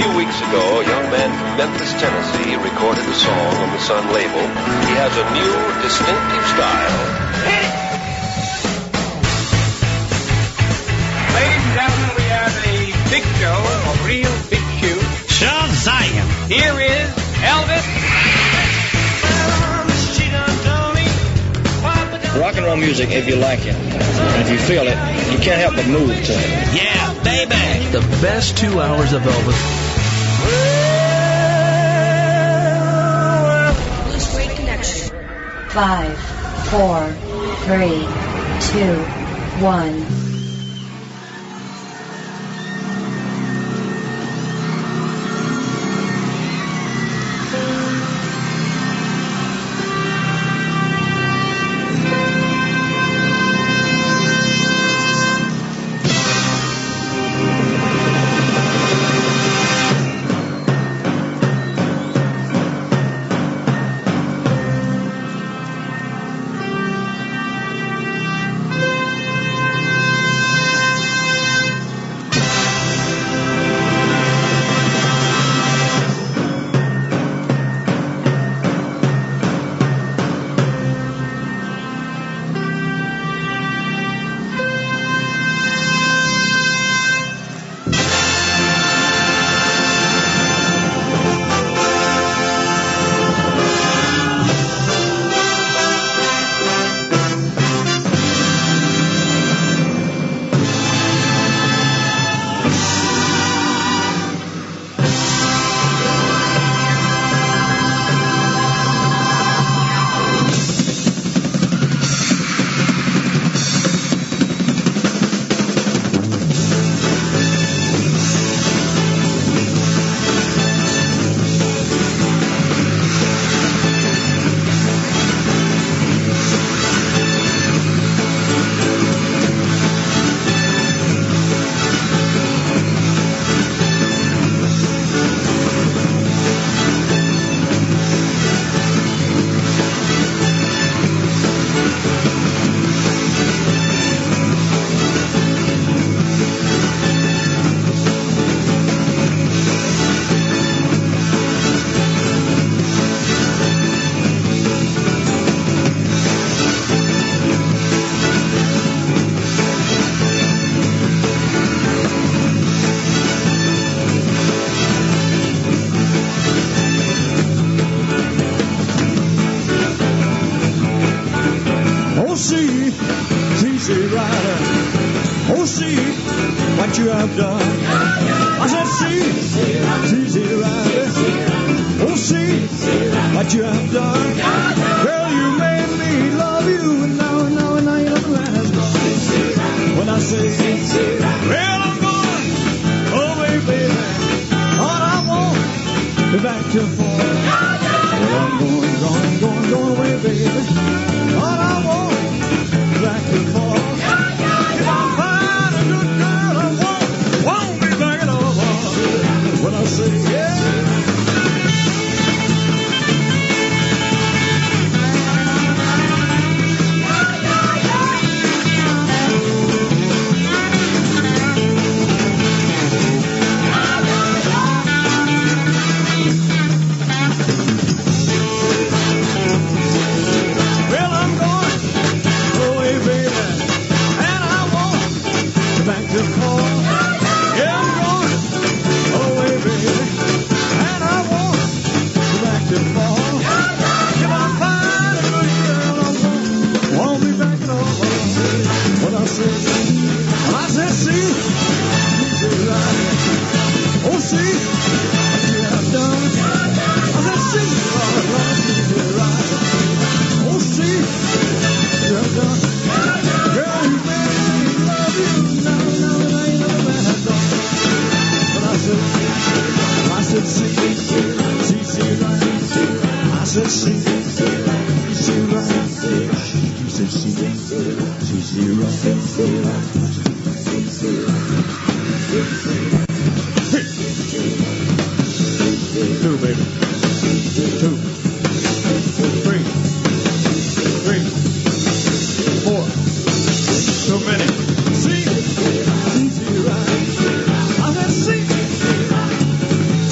few weeks ago, a young man from Memphis, Tennessee, recorded a song on the Sun label. He has a new, distinctive style. Ladies and gentlemen, we have a big show, a real big shoot. Shazam! Here is Elvis. Rock and roll music, if you like it, and if you feel it, you can't help but move to it. Yeah, baby! The best 2 hours of Elvis. Blue Street Connection. 5, 4, 3, 2, 1. You have done. I said, see, right. Oh, see what you have done. Girl, you made me love you, and now you know that has gone. When I say, well, I'm going away, baby. All I want is back to fall. Well, I'm going away, baby. All I want is back to fall. I'll say, yeah. Well, I'm going away, baby, and I want back to call. Yeah, I'm going away, baby, and I want back to fall. If I find a good girl, I won't be back at all. What I said, see, right. Oh, see, what you have done. I said, see, right. Oh, see, what you have done. Girl, you made me love you. Now, I know that I've done. But I said, see, right. I said, see, right. She said, see, right. Two, baby. 2, 3, 4. So many. See, right. I said, see.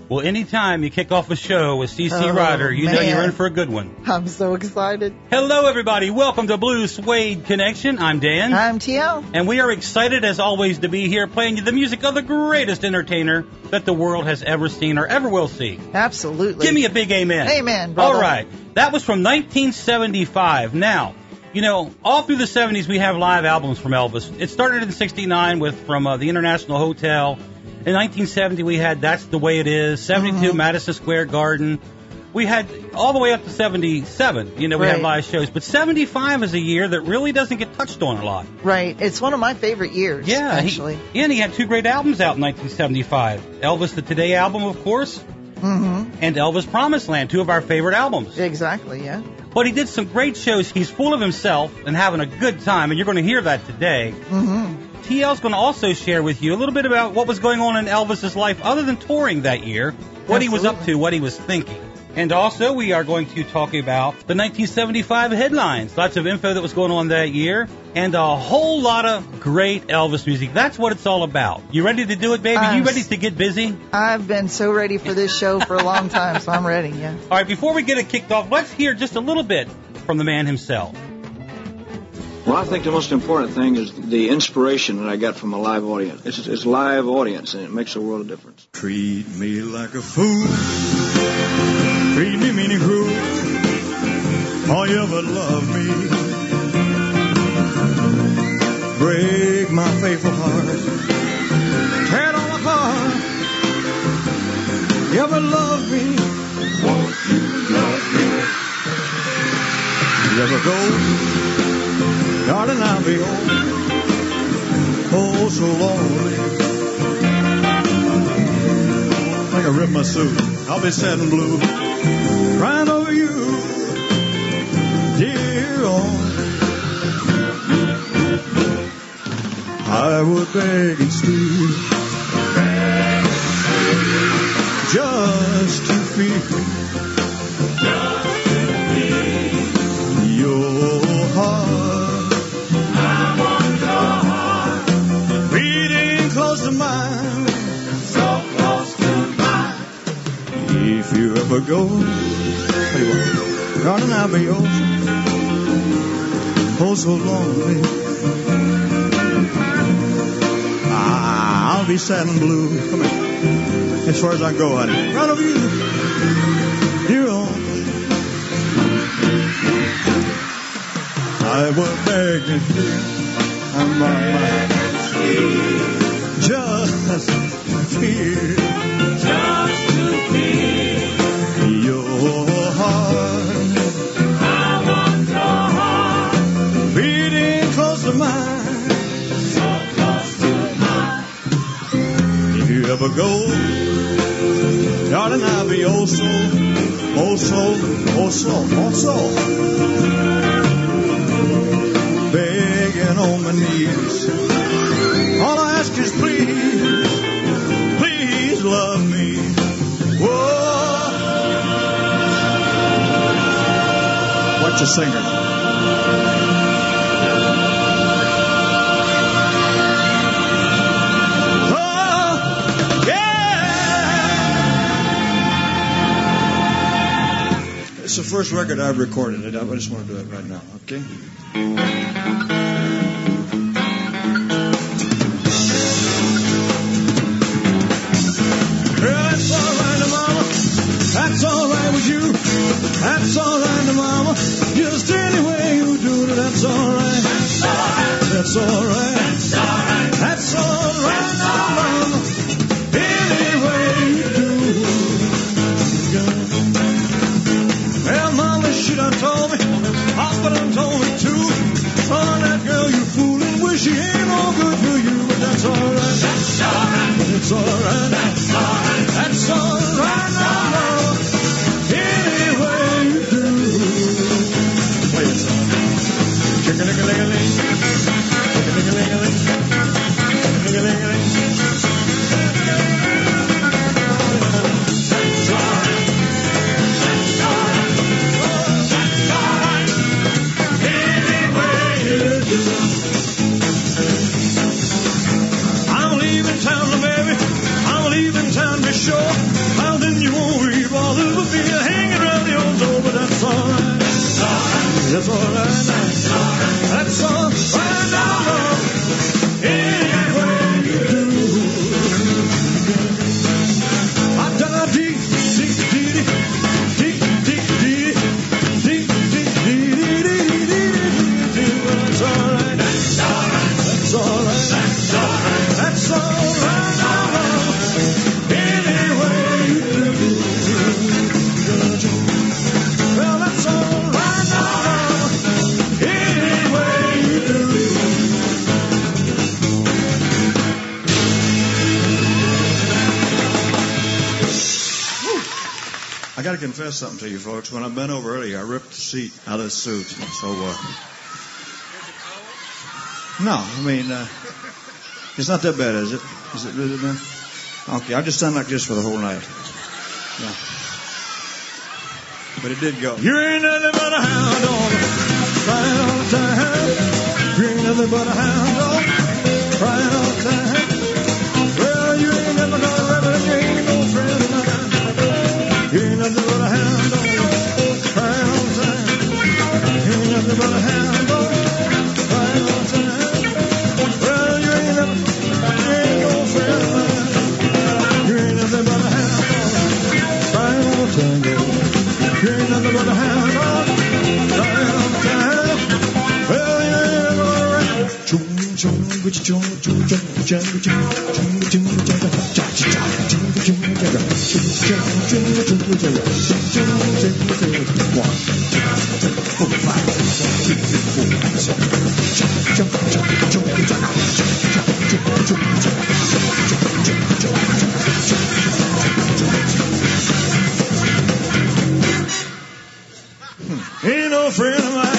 Well, anytime you kick off a show with CC Rider, you know you're in for a good one. I'm so excited. Hello, everybody. Welcome to Blue Suede Connection. I'm Dan. I'm TL. And we are excited, as always, to be here playing you the music of the greatest entertainer that the world has ever seen or ever will see. Absolutely. Give me a big amen. Amen, brother. All right. That was from 1975. Now, you know, all through the 70s, we have live albums from Elvis. It started in 69 from the International Hotel. In 1970, we had That's the Way It Is. 72, Madison Square Garden. We had all the way up to 77. You know, we had live shows. But 75 is a year that really doesn't get touched on a lot. Right. It's one of my favorite years, actually. And he had two great albums out in 1975. Elvis the Today album, of course, and Elvis Promised Land, two of our favorite albums. Exactly, yeah. But he did some great shows. He's full of himself and having a good time, and you're going to hear that today. TL's going to also share with you a little bit about what was going on in Elvis's life other than touring that year, what he was up to, what he was thinking. And also, we are going to talk about the 1975 headlines, lots of info that was going on that year, and a whole lot of great Elvis music. That's what it's all about. You ready to do it, baby? You ready to get busy? I've been so ready for this show for a long time, so I'm ready, yeah. All right, before we get it kicked off, let's hear just a little bit from the man himself. Well, I think the most important thing is the inspiration that I got from a live audience. It's live audience, and it makes a world of difference. Treat me like a fool. Treat me mean and cruel. All you ever love me. Break my faithful heart. Tear on my heart. You ever love me? Won't you love me? You ever go? Darling, I'll be oh so lonely. I think I ripped my suit. I'll be sad and blue, crying over you, dear old. I would beg and steal just to feel your heart. Mine, so close to mine. If you ever go, darling, I'll be oh so lonely. I'll be sad and blue. Come here, as far as I go, honey. Right over you, dear old. I will beg and plead. I'm on my just to feel your heart. I want your heart beating close to mine, so close to mine. If you ever go, darling, I'll be oh so begging on my knees. All I ask is please love me. Whoa. What you singing? Oh, yeah. It's the first record I've recorded. I just want to do it right now, okay? That's all right with you. That's all right, Mama. Just any way you do it, that's all right. That's all right. That's all right. That's all right, Mama. Any way you do it. Well, Mama should have told me. Papa done told me too. Oh, that girl you fooling. Wish she ain't no good for you, but that's all right. That's all right. That's all right. That's all right. That's all right, Mama. Any way you do. Play it. That's all right now. That's all right now, love. Anyway you do. I done deep, deep, deep, deep, deep, deep, deep, deep, deep, deep. That's all right. That's all right. That's all right. That's all right now, love. Anyway you do. Well, that's all right now, love. Anyway you do. I got to confess something to you folks. When I bent over earlier, I ripped the seat out of the suit. So, no, I mean, it's not that bad, is it? Is it really bad? Okay, I'll just stand like this for the whole night. Yeah. But it did go. You ain't nothing but a hound dog, crying all the time. You ain't nothing but a hound dog, crying all the time. Well, you ain't never gonna remember, you ain't no friend of mine. You ain't nothing but a hound dog, crying all the time. You ain't nothing but a hound dog, crying all the time. Well, you ain't no friend of mine. You ain't nothing but a hound dog, crying all the time. You ain't nothing but a hound dog, crying all the time. Well, you ain't never around. Ain't no friend of mine.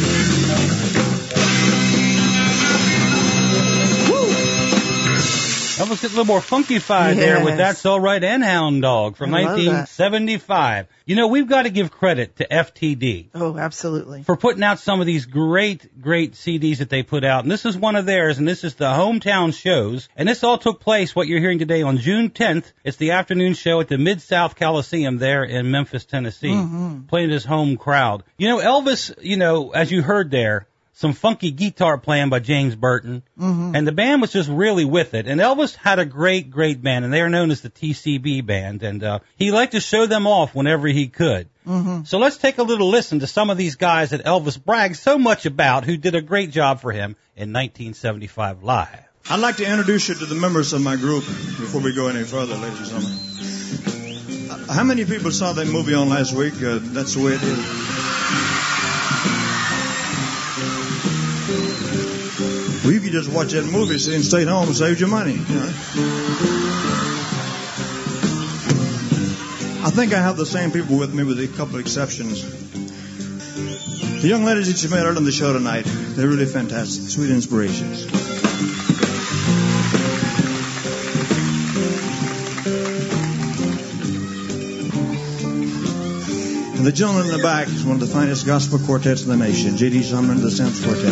Elvis gets a little more funky-fied there with That's All Right and Hound Dog from 1975. You know, we've got to give credit to FTD. Oh, absolutely. For putting out some of these great CDs that they put out. And this is one of theirs, and this is the Hometown Shows. And this all took place, what you're hearing today, on June 10th. It's the afternoon show at the Mid-South Coliseum there in Memphis, Tennessee, playing his home crowd. You know, Elvis, you know, as you heard there, some funky guitar playing by James Burton, and the band was just really with it. And Elvis had a great band, and they are known as the TCB Band, and he liked to show them off whenever he could. So let's take a little listen to some of these guys that Elvis bragged so much about, who did a great job for him in 1975 live. I'd like to introduce you to the members of my group before we go any further, ladies and gentlemen. How many people saw that movie on last week? That's the way it is. Well, you could just watch that movie and stay home and save your money. You know? I think I have the same people with me with a couple of exceptions. The young ladies that you met earlier on the show tonight, they're really fantastic, sweet inspirations. And the gentleman in the back is one of the finest gospel quartets in the nation, J.D. Sumner and the Sam's Quartet.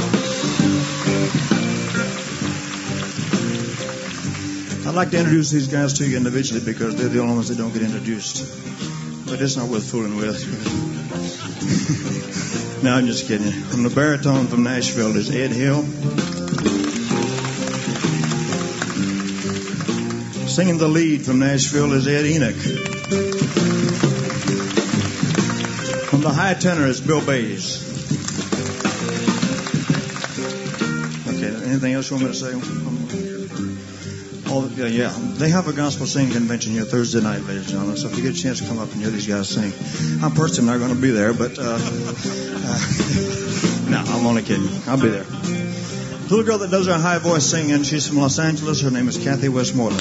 I'd like to introduce these guys to you individually because they're the only ones that don't get introduced. But it's not worth fooling with. No, I'm just kidding. From the baritone from Nashville is Ed Hill. Singing the lead from Nashville is Ed Enoch. From the high tenor is Bill Bays. Okay, anything else you want me to say? Yeah, they have a gospel singing convention here Thursday night, ladies and gentlemen. So if you get a chance to come up and hear these guys sing, I'm personally not going to be there, but no, I'm only kidding. I'll be there. The little girl that does her high voice singing, she's from Los Angeles. Her name is Kathy Westmoreland.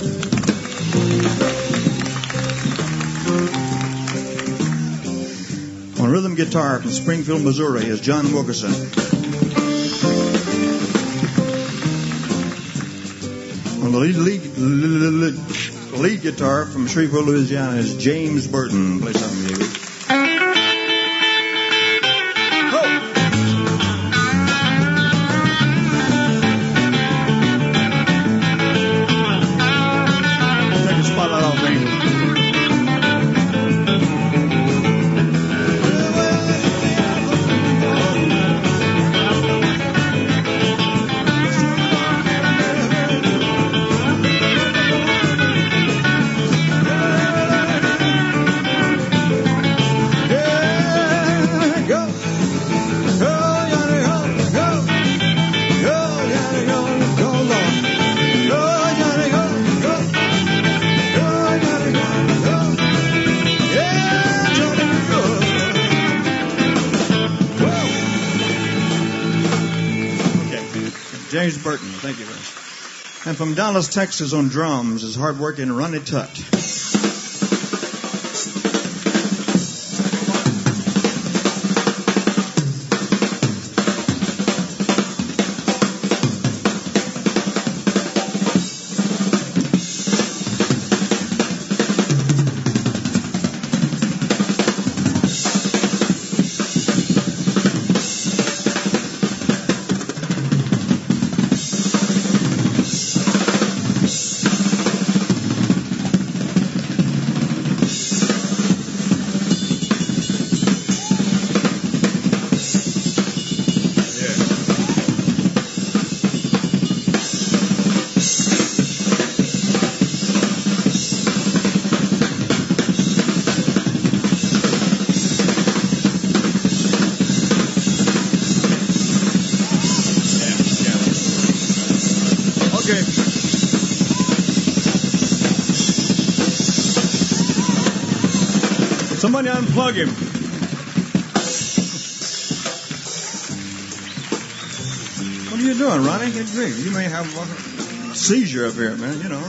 On rhythm guitar from Springfield, Missouri is John Wilkerson. On the lead guitar from Shreveport, Louisiana is James Burton. Play something, baby. Take a spotlight off, baby. James Burton. Thank you very much. And from Dallas, Texas on drums is hard-working Ronnie Tutt. Somebody unplug him. What are you doing, Ronnie? Get a drink. You may have a seizure up here, man, you know.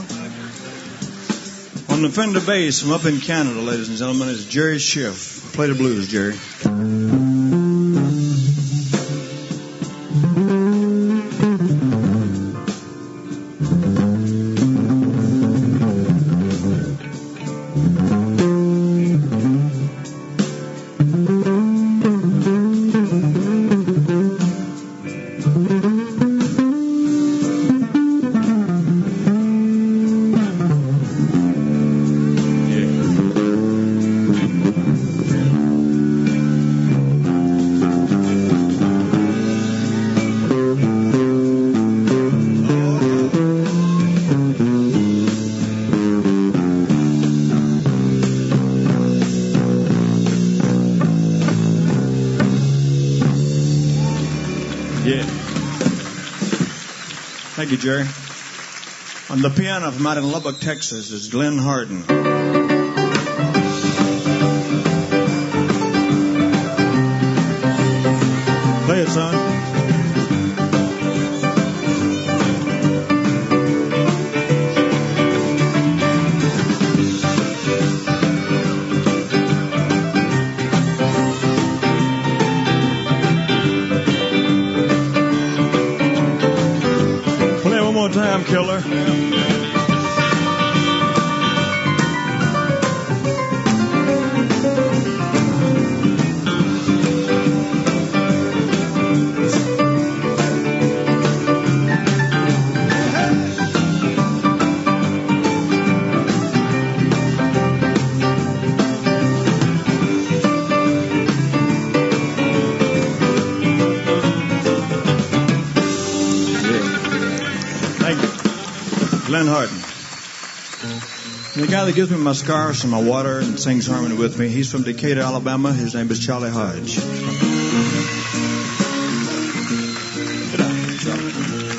On the Fender bass from up in Canada, ladies and gentlemen, is Jerry Schiff. Play the blues, Jerry. Thank you, Jerry. On the piano from out in Lubbock, Texas, is Glenn Harden. Play it, son. Time killer. Glenn Harden. And the guy that gives me my scarves and my water and sings harmony with me, he's from Decatur, Alabama. His name is Charlie Hodge. Get out, Charlie.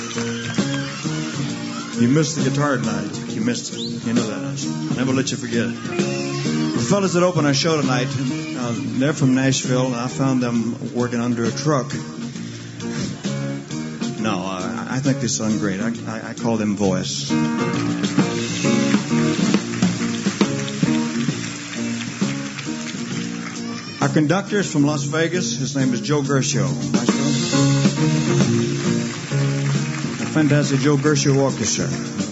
You missed the guitar tonight. You missed it. You know that. I'll never let you forget it. The fellas that opened our show tonight, they're from Nashville, and I found them working under a truck. No, I think they sound great. I call them voice. Our conductor is from Las Vegas. His name is Joe Gershow. Nice a fantastic Joe Gershow orchestra.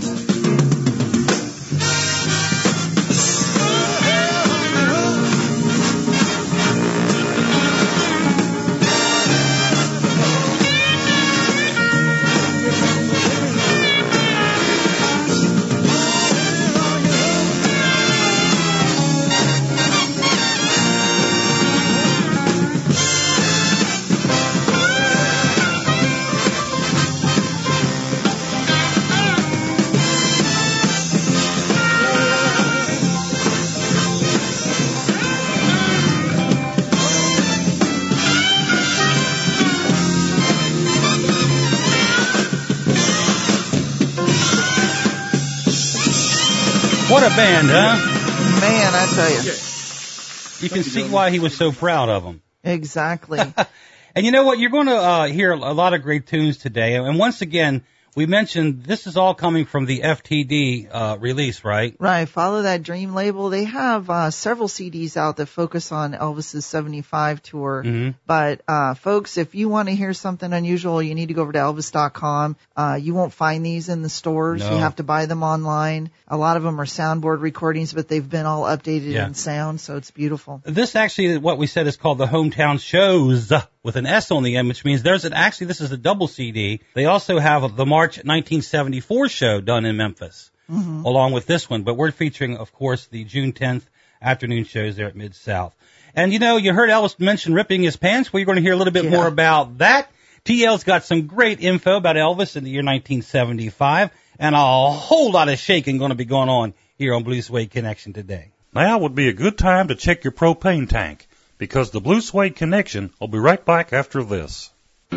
What a band, huh? Man, I tell you. You can see why he was so proud of them. Exactly. And you know what? You're going to hear a lot of great tunes today. And once again, we mentioned this is all coming from the FTD release, right? Right. Follow That Dream label. They have several CDs out that focus on Elvis's 75 tour. Mm-hmm. But, folks, if you want to hear something unusual, you need to go over to Elvis.com. You won't find these in the stores. No. You have to buy them online. A lot of them are soundboard recordings, but they've been all updated in sound, so it's beautiful. This actually, what we said, is called the Hometown Shows with an S on the end, which means this is a double CD. They also have the March 1974 show done in Memphis, along with this one. But we're featuring, of course, the June 10th afternoon shows there at Mid-South. And, you know, you heard Elvis mention ripping his pants. We're going to hear a little bit more about that. TL's got some great info about Elvis in the year 1975, and a whole lot of shaking going to be going on here on Blue Suede Connection today. Now would be a good time to check your propane tank, because the Blue Suede Connection will be right back after this.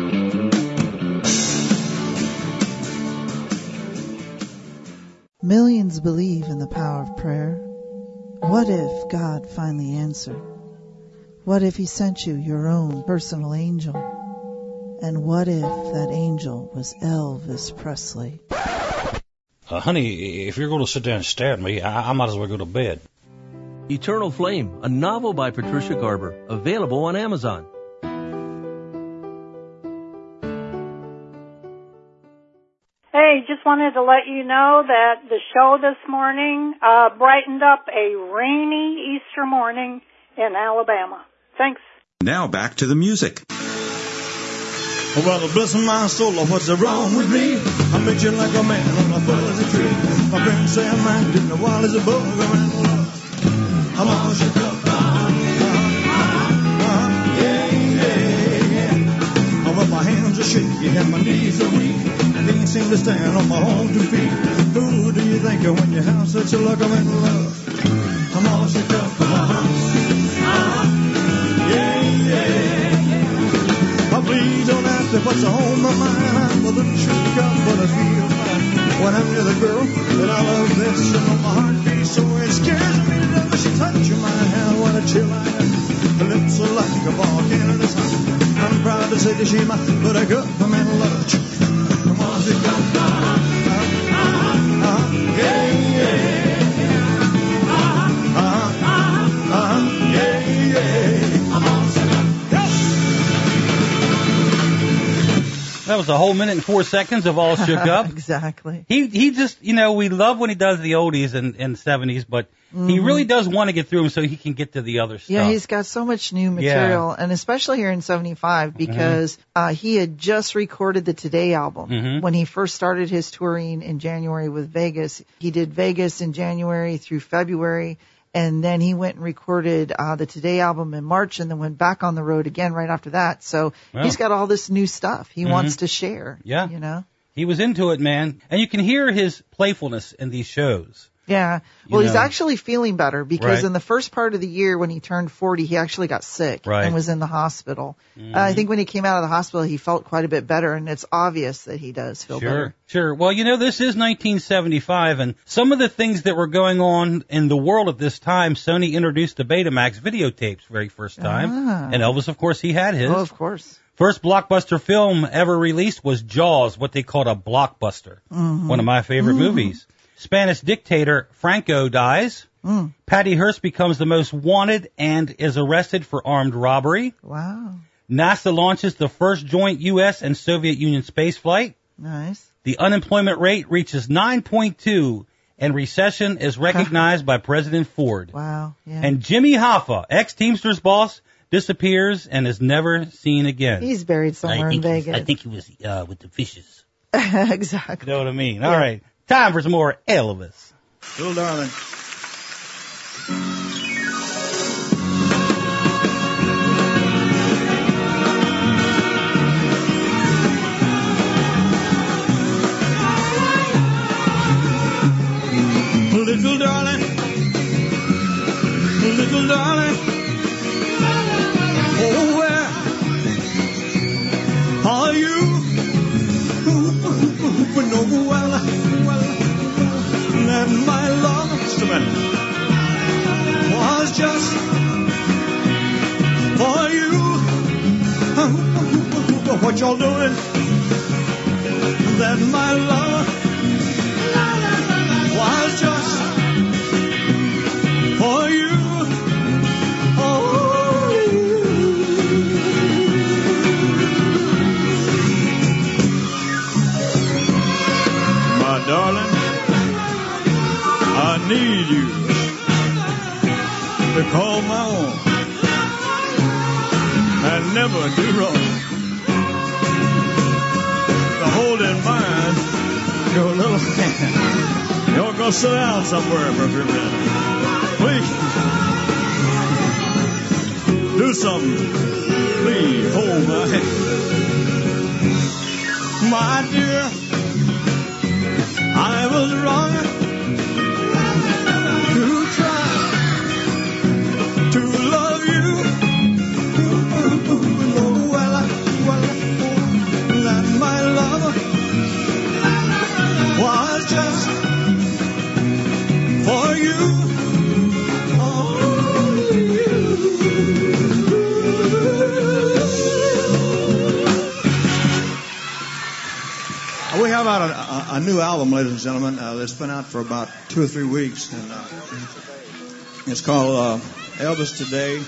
Millions believe in the power of prayer. What if God finally answered? What if he sent you your own personal angel? And what if that angel was Elvis Presley? Honey, if you're going to sit there and stare at me, I might as well go to bed. Eternal Flame, a novel by Patricia Garber, available on Amazon. Hey, just wanted to let you know that the show this morning brightened up a rainy Easter morning in Alabama. Thanks. Now back to the music. Oh, well, bless my soul, what's wrong with me? I'm itching like a man on a fuzzy tree. My friends say I'm acting wild as a bug around love. I'm all shook up. Oh, well, my hands are shaky and my knees are weak. I can't seem to stand on my own 2 feet. Who do you think of when you have such a luck? I'm in love. I'm all shook up. Please don't ask me what's on my mind. I'm a little shook up, but I feel fine when I'm with a girl that I love best. You know my heart beats so it scares me to death. She touches my hand, what a chill I have. Her lips are like a volcano in the sun. I'm proud to say that she's my buttercup. I'm in love. Come on, she come. That was a whole minute and 4 seconds of All Shook Up. Exactly. He just, you know, we love when he does the oldies and 70s, but he really does want to get through them so he can get to the other stuff. Yeah, he's got so much new material, and especially here in 75 because he had just recorded the Today album. When he first started his touring in January with Vegas, he did Vegas in January through February. And then he went and recorded the Today album in March and then went back on the road again right after that. So he's got all this new stuff he wants to share. Yeah. You know? He was into it, man. And you can hear his playfulness in these shows. Yeah. Well, he's actually feeling better because in the first part of the year when he turned 40, he actually got sick and was in the hospital. I think when he came out of the hospital, he felt quite a bit better, and it's obvious that he does feel better. Sure. Well, you know, this is 1975, and some of the things that were going on in the world at this time, Sony introduced the Betamax videotapes very first time. And Elvis, of course, he had his. Oh, of course. First blockbuster film ever released was Jaws, what they called a blockbuster. One of my favorite movies. Spanish dictator Franco dies. Patty Hearst becomes the most wanted and is arrested for armed robbery. Wow. NASA launches the first joint U.S. and Soviet Union space flight. Nice. The unemployment rate reaches 9.2, and recession is recognized by President Ford. Wow. Yeah. And Jimmy Hoffa, ex-Teamsters boss, disappears and is never seen again. He's buried somewhere in Vegas. I think he was with the fishes. Exactly. You know what I mean? All right. Time for some more Elvis. Little darling. Little darling. Little darling. Oh, where are you? No, well, that my lost man was just for you. what y'all doing, that my love was just for you. My darling, I need you to call my own and never do wrong. To hold in mind your little hand. Y'all go sit down somewhere for a few minutes. Please. Do something. Please hold my hand. My dear, I was wrong to try to love you. Well, that my love was just for you. We have out a new album, ladies and gentlemen, that's been out for about 2 or 3 weeks, and it's called Elvis Today.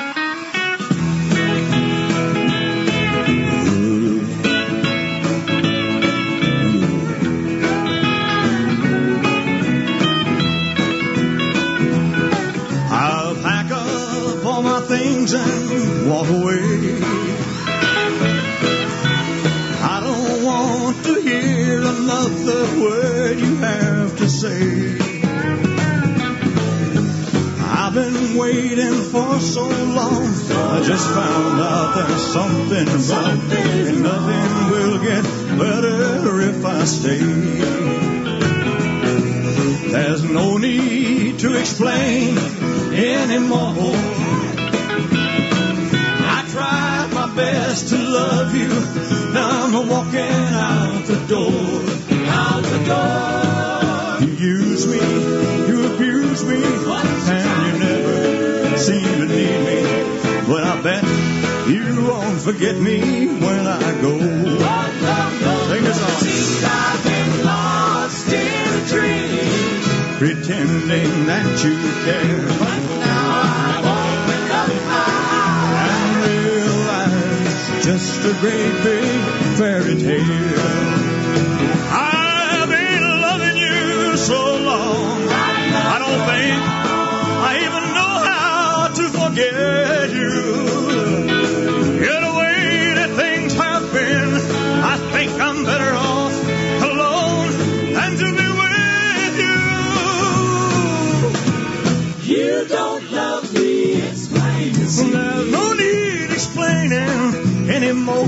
I'll pack up all my things and walk away. I don't want to hear another word you have to say. I've been waiting for so long. I just found out there's something wrong, and nothing will get better if I stay. There's no need to explain anymore. I tried my best to love you. Now I'm walking out the door. Out the door. You use me, you abuse me, and you never seem to need me. But I bet you won't forget me when I go. Sing this song. I've been lost in a dream, pretending that you care. But now I've opened up my eyes and realized just a great big fairy tale. I've been loving you so long, I don't think I even know how to forget you. Yeah, the way that things have been, I think I'm better off alone than to be with you. You don't love me, explain to see. There's no need explaining anymore.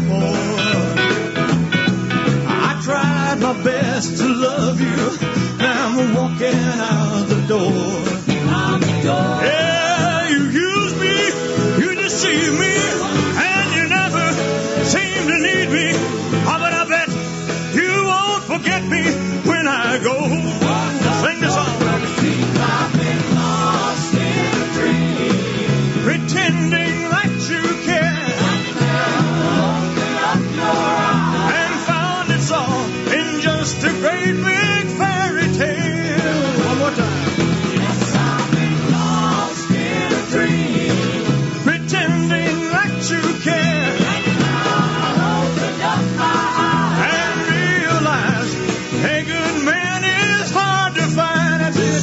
I tried my best to love you. Now I'm walking out the door. Out the door. Yeah, you use me, you deceive me, and you never seem to need me. Oh, but I bet you won't forget me when I go. Sing the song. I've been lost in a dream, pretending that you care. Open up your eyes and found it's all in just a great big fairy tale. One more time. Yes, I've been lost in a dream, pretending that you care. Open up my eyes and realize a good man is hard to find. That's it.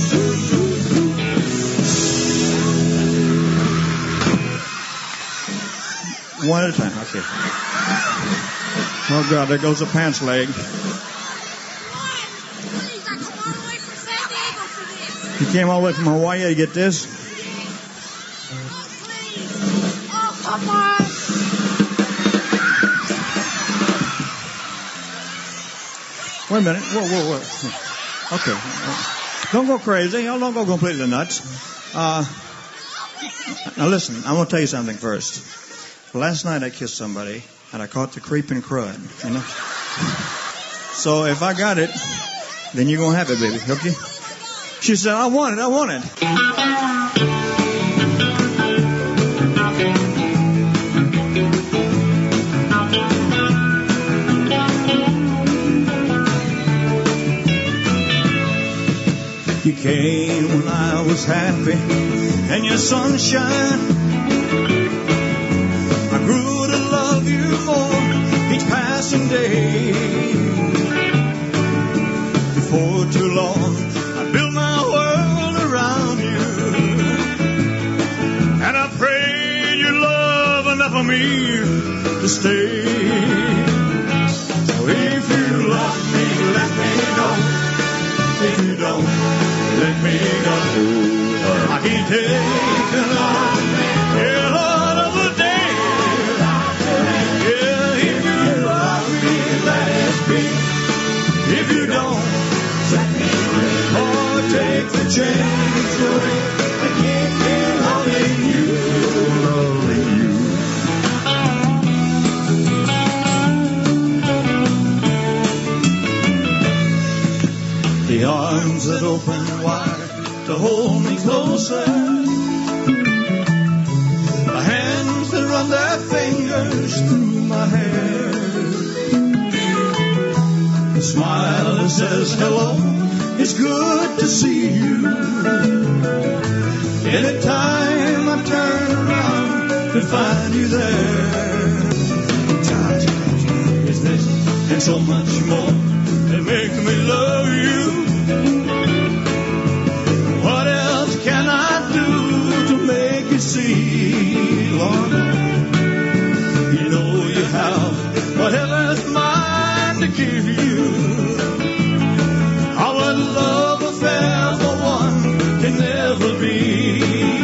One at a time. Okay. Oh, God, there goes the pants leg. You came all the way from Hawaii to get this? Oh, come on. Wait a minute. Whoa. Okay. Don't go crazy. Y'all don't go completely nuts. Now listen, I'm going to tell you something first. Last night I kissed somebody, and I caught the creeping crud, you know? So if I got it, then you're going to have it, baby, okay? She said, I want it. was happy in your sunshine. I grew to love you more each passing day. Before too long, I built my world around you, and I prayed your love enough of me to stay. So if you love me, let me know. If you don't, let me go. I can't take another day. Yeah, if you love me, let it be. If you don't, set me free. Or take the chains away and keep me loving you, loving you. The arms that open wide to hold me closer, the hands that run their fingers through my hair, the smile that says hello, it's good to see you. Anytime I turn around to find you there, touch is this and so much more that makes me love you. What else can I do to make you see, Lord? You know you have whatever's mine to give you. Our love affair for one can never be.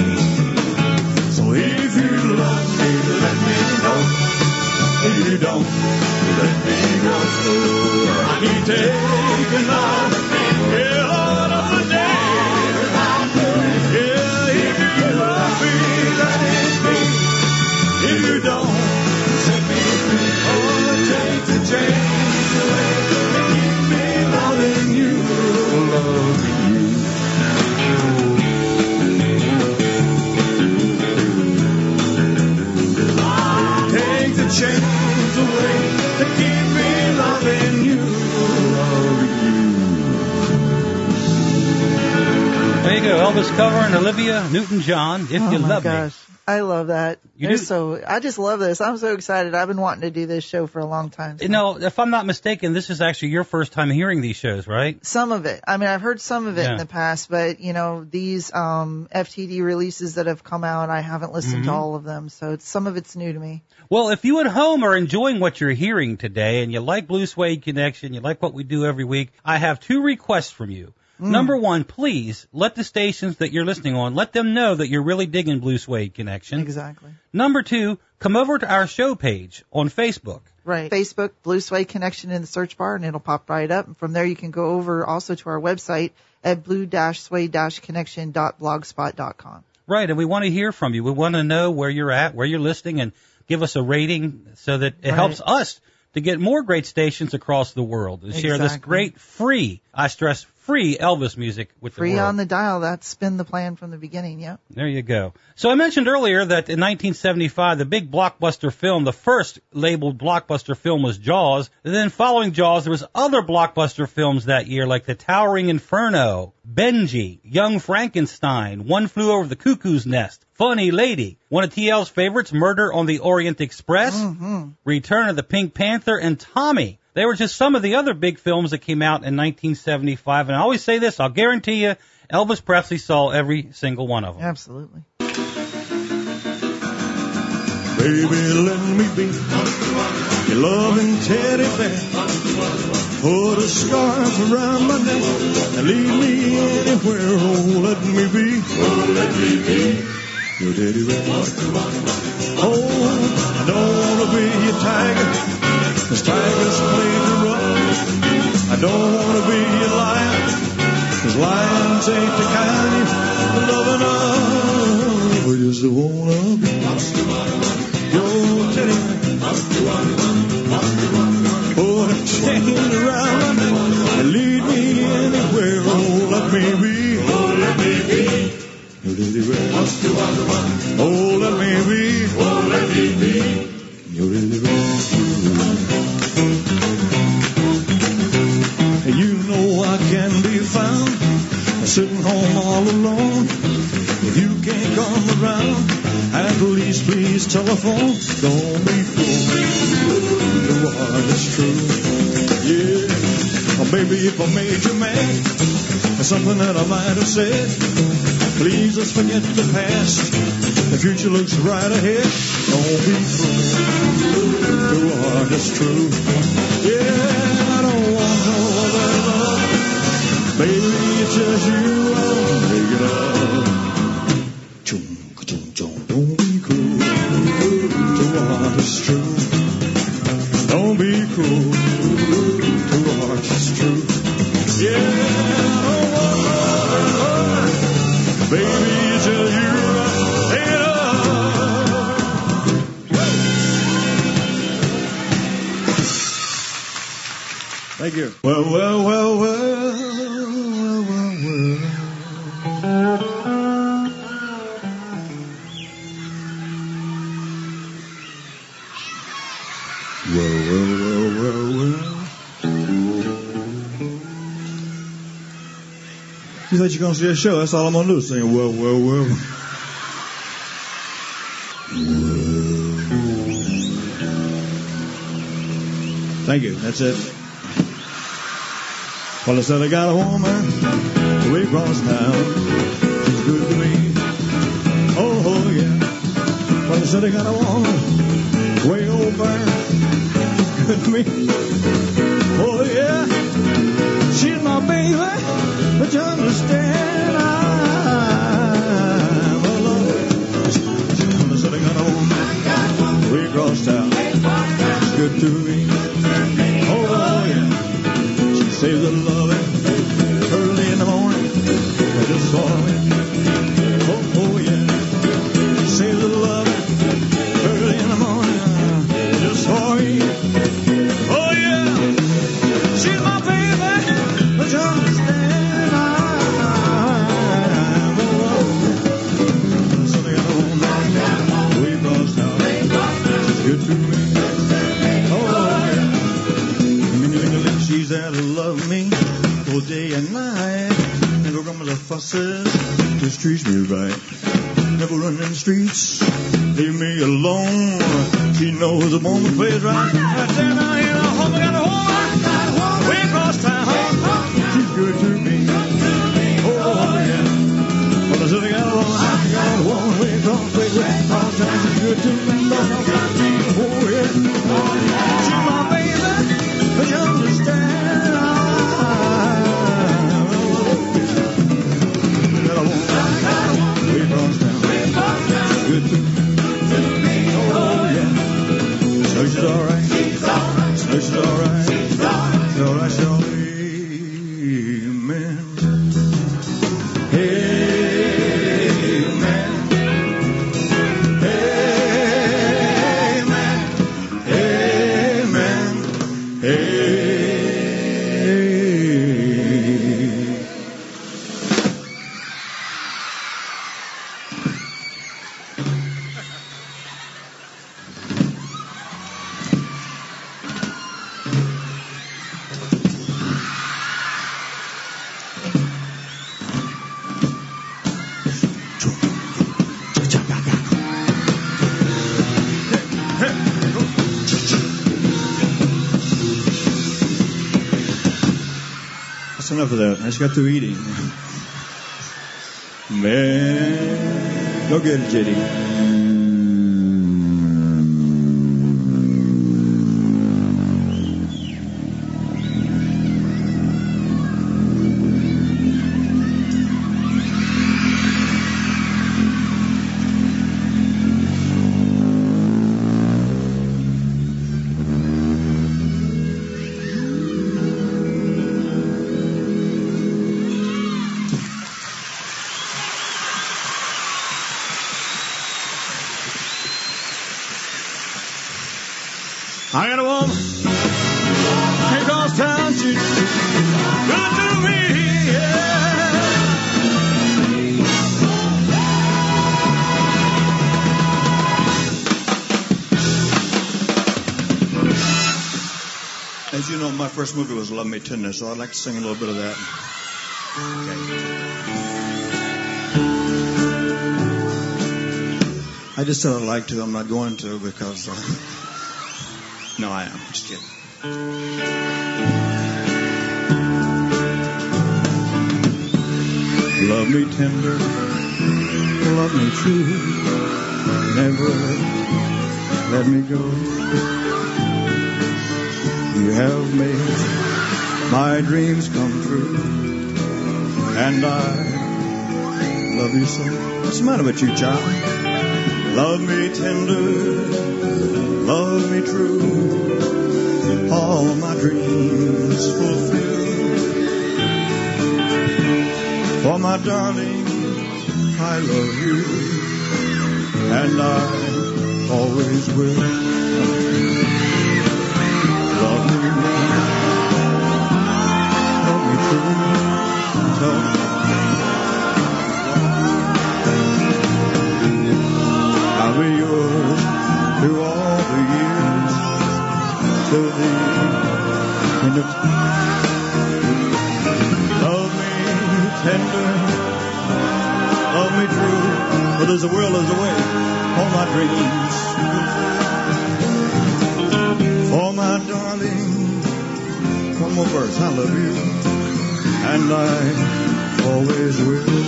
So if you love me, let me know. If you don't, let me go. I can't take another out of the day. Yeah, if you love me, let it be. If you don't, set me free. Oh, take the chains away and keep me loving you, loving you. Take the chains away to keep me loving you, loving you. There you go, Elvis covering Olivia Newton-John, If You Love Me. Oh, my gosh. I love that. You do? I just love this. I'm so excited. I've been wanting to do this show for a long time. So. No, if I'm not mistaken, this is actually your first time hearing these shows, right? Some of it. I mean, I've heard some of it in the past, but, you know, these FTD releases that have come out, I haven't listened to all of them, so some of it's new to me. Well, if you at home are enjoying what you're hearing today and you like Blue Suede Connection, you like what we do every week, I have two requests from you. Number one, please let the stations that you're listening on, let them know that you're really digging Blue Suede Connection. Exactly. Number two, come over to our show page on Facebook. Right. Facebook, Blue Suede Connection in the search bar, and it'll pop right up. And from there, you can go over also to our website at blue-suede-connection.blogspot.com. Right, and we want to hear from you. We want to know where you're at, where you're listening, and give us a rating so that it helps us to get more great stations across the world and share this great free, I stress free, Elvis music with the world. Free on the dial. That's been the plan from the beginning, yeah. There you go. So I mentioned earlier that in 1975, the big blockbuster film, the first labeled blockbuster film was Jaws. And then following Jaws, there was other blockbuster films that year like The Towering Inferno, Benji, Young Frankenstein, One Flew Over the Cuckoo's Nest, Funny Lady, one of TL's favorites, Murder on the Orient Express, Return of the Pink Panther, and Tommy. They were just some of the other big films that came out in 1975. And I always say this, I'll guarantee you, Elvis Presley saw every single one of them. Absolutely. Baby, let me be your loving teddy bear. Put a scarf around my neck and lead me anywhere. Oh, let me be. Oh, let me be your teddy bear. Oh, I don't want to be your tiger. Cause tigers play the rough. I don't want to be a lion. Cause lions ain't the kind you're loving up. I just wanna be your teddy bear. Put a chain around my neck and lead me anywhere. Oh, let me be. Oh, let me be your teddy bear. Oh, let me be. Oh, let me be your teddy bear. You know I can be found sitting home all alone, please, please telephone. Don't be cruel. The heart is true. Yeah. Oh, baby, if I made you mad, there's something that I might have said. Please, let's forget the past. The future looks right ahead. Don't be cruel. The heart is true. Yeah, I don't want no other love. Baby, it's just you. I'll make it up. Don't be cruel. The heart is true. Don't be cruel. The heart is true. Yeah, I don't want no other love. Baby, it's just you. I'll make it up. Thank you. Well, well, well, well, well, well, well. Well, well, well, well, well. You thought you were going to see a show? That's all I'm going to do, sing well, well, well. Thank you. That's it. Well, I said I got a woman way across town. She's good to me. Oh, oh, yeah. Well, I said I got a woman way over. She's good to me. Oh, yeah. She's my baby. But you understand I'm alone. Well, I said I got a woman way across town. She's good to me. Oh, yeah. Save the loving early in the morning. I just saw me. Oh, oh, yeah. Save the loving early in the morning. I just saw me. Oh, yeah. She's my baby. But you understand I'm alone. So they got a woman way across town. She's good to me. Oh, yeah. She's there to love me all day and night. Never grumbles or fusses, just treats me right. Never run in the streets, leave me alone. She knows the woman plays right. I said, I ain't a home, I got a woman way across town. She's good to me. Oh, yeah. Well, I said, I got a woman way across town. She's good to me. Oh, yeah. She's my baby. But you understand way across town. Good to me. Oh, yeah. So she's all right. So she's all right. She's all right, shall amen. Enough of that. I just got through eating. Man, go get it, JD. I got a woman across town, she's good to me, yeah. As you know, my first movie was Love Me Tender, so I'd like to sing a little bit of that. Okay. I just said I'd like to. I'm not going to because... no, I am. Just kidding. Love me tender, love me true, never let me go. You have made my dreams come true, and I love you so. What's the matter with you, child? Love me tender, love me true, all my dreams fulfill. For my darling, I love you, and I always will. Love me true, tell me. I'll be yours through all the years, till the end of time. Love me tender, love me true, for there's a will, there's a way, all my dreams. For my darling, one more verse, I love you, and I always will.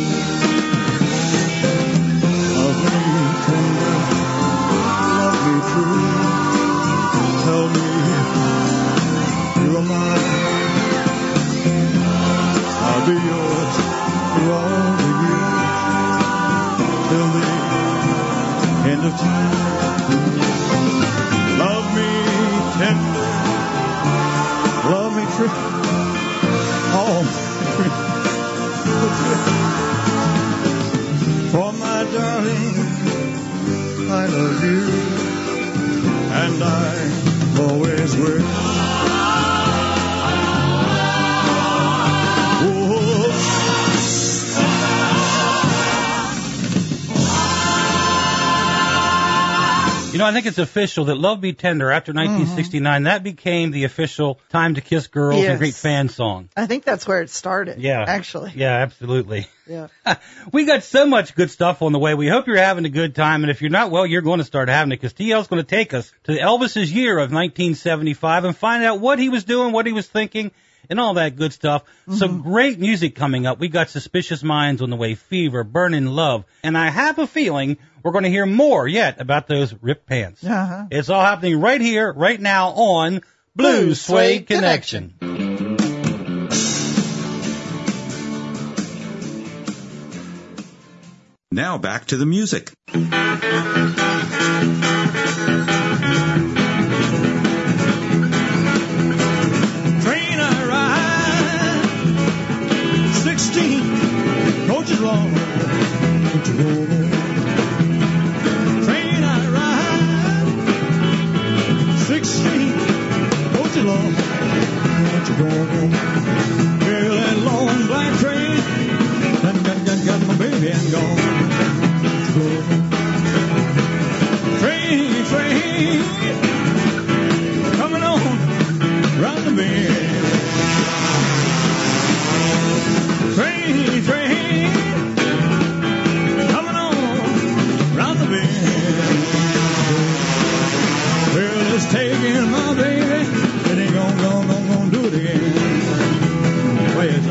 Love me tender, love me true, tell me you are mine. I'll be yours through all the years, till the end of time. Love me tender, love me true, all for my darling, I love you, and I always will. You know, I think it's official that Love Me Tender, after 1969, that became the official Time to Kiss Girls and Great Fan song. I think that's where it started. Yeah. Actually. Yeah, absolutely. Yeah. We got so much good stuff on the way. We hope you're having a good time. And if you're not, well, you're going to start having it, because TL's going to take us to Elvis's year of 1975 and find out what he was doing, what he was thinking, and all that good stuff. Some great music coming up. We got Suspicious Minds on the way, Fever, Burning Love, and I have a feeling we're going to hear more yet about those ripped pants. It's all happening right here, right now on Blue Suede Connection. Now back to the music. Coaches long, don't you go there. Train I ride, 16, coaches long, don't you go there. Well, that long black train, got my baby and gone. Don't you go there. Train, coming on, round the bend. Train, coming on, round the bend. Well, it's taking my baby, it ain't gonna do it again. Play it,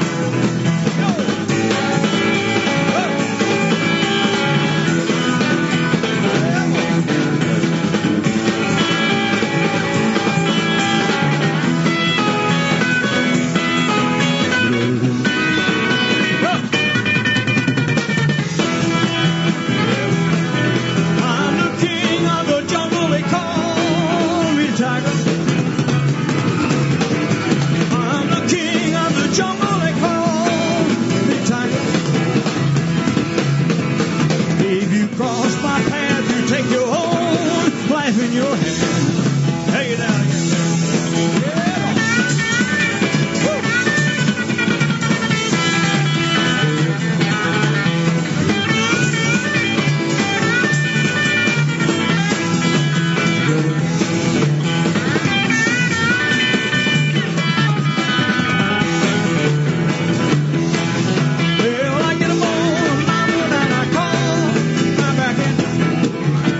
in your hand. Take it down again. Well, I get a phone number and I call my back end.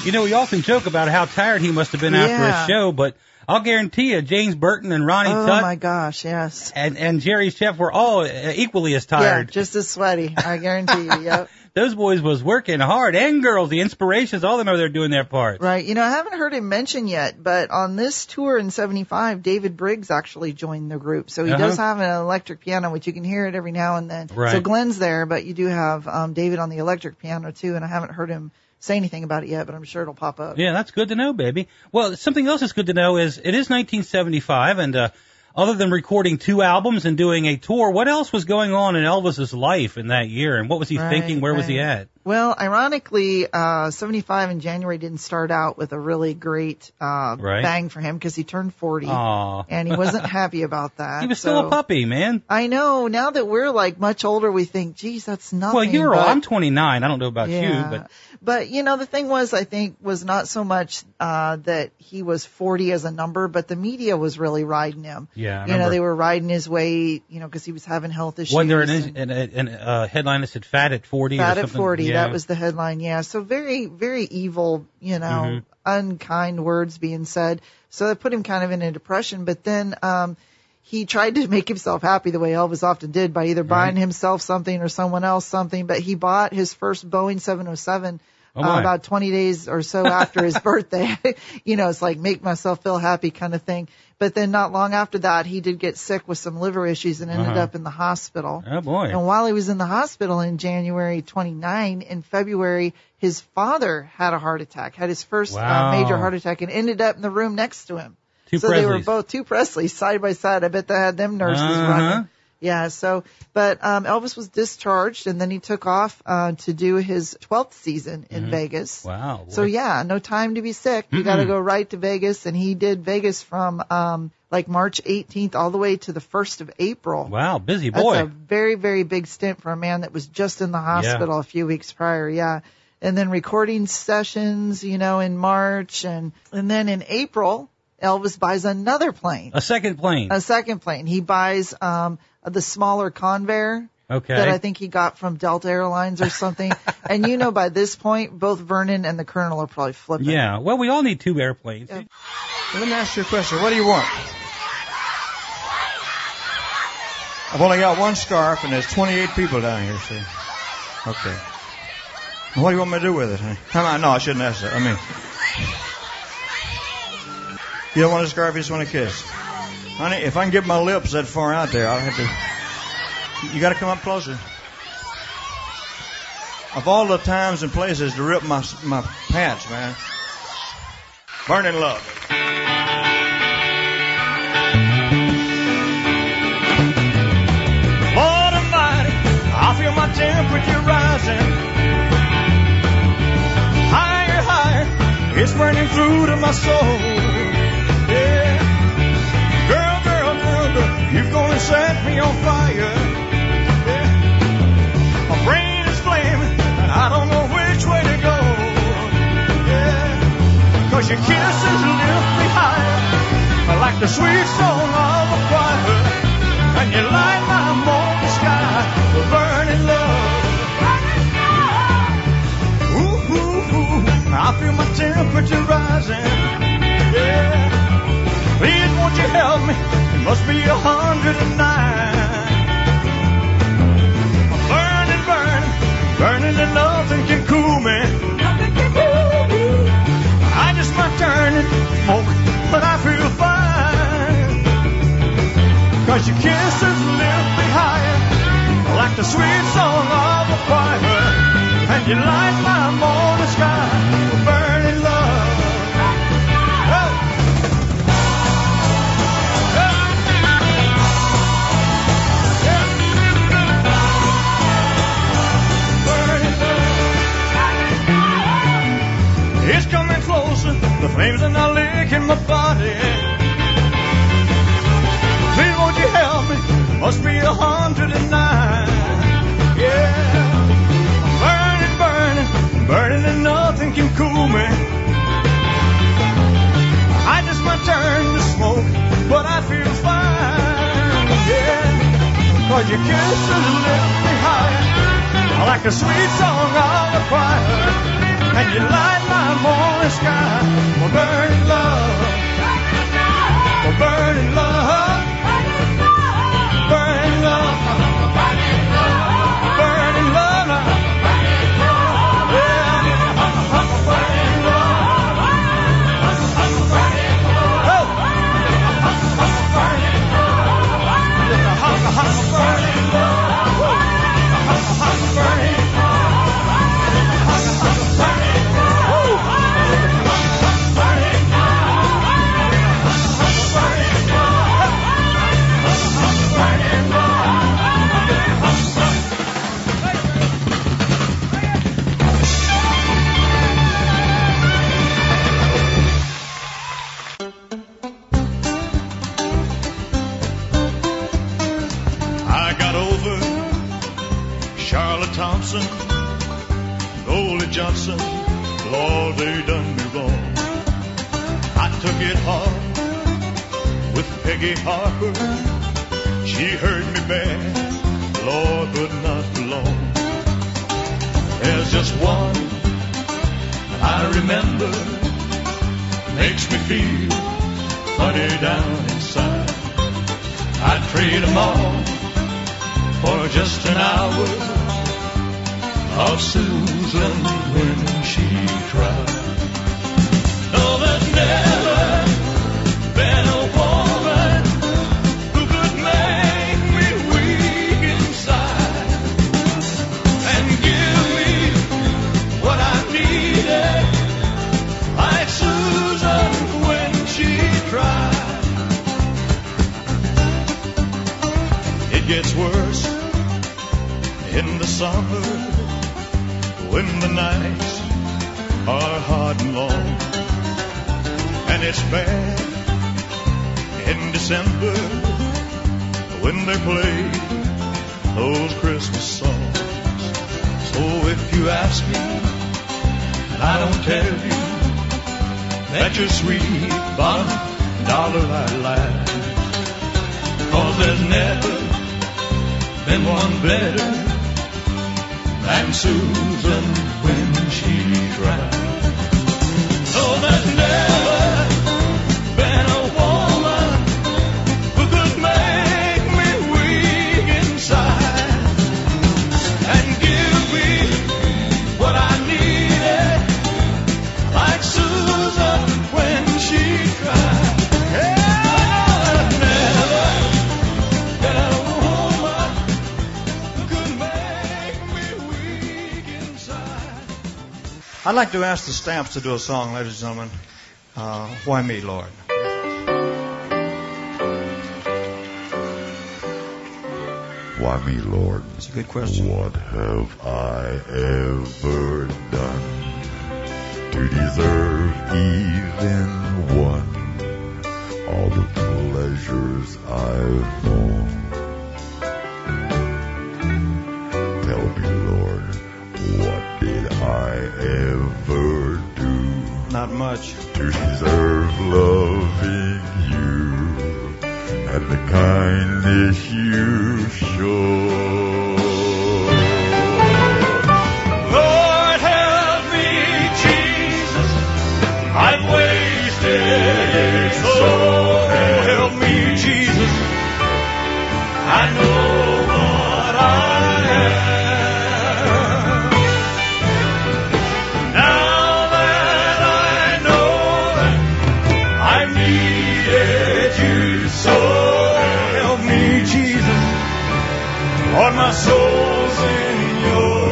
You know, we often joke about how tired he must have been after his show, but I'll guarantee you, James Burton and Ronnie Tutt. Oh, my gosh, yes. And Jerry Sheff were all equally as tired. Yeah, just as sweaty, I guarantee you, yep. Those boys was working hard, and girls, the Inspirations, all of them are there doing their part. Right. You know, I haven't heard him mention yet, but on this tour in 75, David Briggs actually joined the group. So he does have an electric piano, which you can hear it every now and then. Right. So Glenn's there, but you do have David on the electric piano, too, and I haven't heard him say anything about it yet, but I'm sure it'll pop up. Yeah, that's good to know, baby. Well, something else that's good to know is it is 1975, and other than recording 2 albums and doing a tour, what else was going on in Elvis's life in that year, and what was he thinking? Where was he at? Well, ironically, 75 in January didn't start out with a really great bang for him because he turned 40, and he wasn't happy about that. He was still a puppy, man. I know. Now that we're like much older, we think, geez, that's nothing. Well, I'm 29. I don't know about you, but you know, the thing was, I think, was not so much that he was 40 as a number, but the media was really riding him. Yeah, you know, they were riding his weight, you know, because he was having health issues. Wasn't there a headline that said "Fat at 40"? Fat or at something? 40. Yeah. That was the headline. Yeah. So very, very evil, you know, unkind words being said. So that put him kind of in a depression. But then he tried to make himself happy the way Elvis often did by either buying himself something or someone else something. But he bought his first Boeing 707 about 20 days or so after his birthday. You know, it's like make myself feel happy kind of thing. But then not long after that, he did get sick with some liver issues and ended up in the hospital. Oh, boy. And while he was in the hospital in January 29, in February, his father had a heart attack, had his first major heart attack, and ended up in the room next to him. They were both 2 Presleys side by side. I bet they had them nurses running. Yeah, but Elvis was discharged, and then he took off to do his 12th season in Vegas. Wow. Boy. So, yeah, no time to be sick. You got to go right to Vegas, and he did Vegas from like March 18th all the way to the 1st of April. Wow, busy boy. That's a very, very big stint for a man that was just in the hospital a few weeks prior, And then recording sessions, you know, in March, and then in April, Elvis buys another plane. A second plane. He buys the smaller Convair that I think he got from Delta Airlines or something. And you know, by this point, both Vernon and the Colonel are probably flipping. Yeah, well, we all need 2 airplanes. Yeah. Well, let me ask you a question. What do you want? I've only got 1 scarf, and there's 28 people down here, see? Okay. What do you want me to do with it, honey? No, I shouldn't ask that. I mean, you don't want a scarf, you just want a kiss. Honey, if I can get my lips that far out there, I'll have to... You got to come up closer. Of all the times and places to rip my pants, man. Burning love. Lord Almighty, I feel my temperature rising. Higher, higher, it's burning through to my soul. Yeah. Girl, you're gonna set me on fire. Yeah. My brain is flaming, and I don't know which way to go. Yeah. 'Cause your kisses lift me higher, like the sweet song of a choir. And you light my morning sky with burning love. Ooh, ooh, ooh, I feel my temperature rising. Yeah. Please won't you help me? It must be 109. I'm burning, burning, burning and nothing can cool me. Nothing can cool me. I just might turn and smoke, but I feel fine. 'Cause your kisses lift me higher, like the sweet song of a choir. And you light my morning sky with burning love. It's coming closer, the flames are now licking my body. Please won't you help me? It must be 109. Yeah, I'm burning, burning, burning and nothing can cool me. I just might turn to smoke, but I feel fine. Yeah, 'cause your kisses lift me higher, like a sweet song of a choir. and you light my morning sky. My burning love, my burning love, burning love, burning love now. Thompson, Goldie Johnson, Lord, they done me wrong. I took it hard with Peggy Harper. She hurt me bad, Lord, but not for long. There's just one I remember, makes me feel funny down inside. I'd trade them all for just an hour of Susan when she cried. No, there's never been a woman who could make me weak inside and give me what I needed, like Susan when she cried. It gets worse in the summer, when the nights are hard and long, and it's bad in December when they play those Christmas songs. So if you ask me, and I don't tell you that you're sweet bottom dollar I lie, 'cause there's never been one better than Susan when she cried. Oh, there's never been a woman who could make me weak inside and give me what I needed, like Susan when she cried. Yeah, there's never been a woman who could make me weak inside. I'd like to ask the Stamps to do a song, ladies and gentlemen. Why me, Lord? Why me, Lord? That's a good question. What have I ever done to deserve even one? All the pleasures I've known. Tell me, Lord, what did I ever do? Not much. To deserve loving you and the kindness you show. Lord, help me, Jesus, I've wasted it so. Help me, Jesus, I know what I am. Now that I know that I needed you so, help me, Jesus, Lord, my soul's in your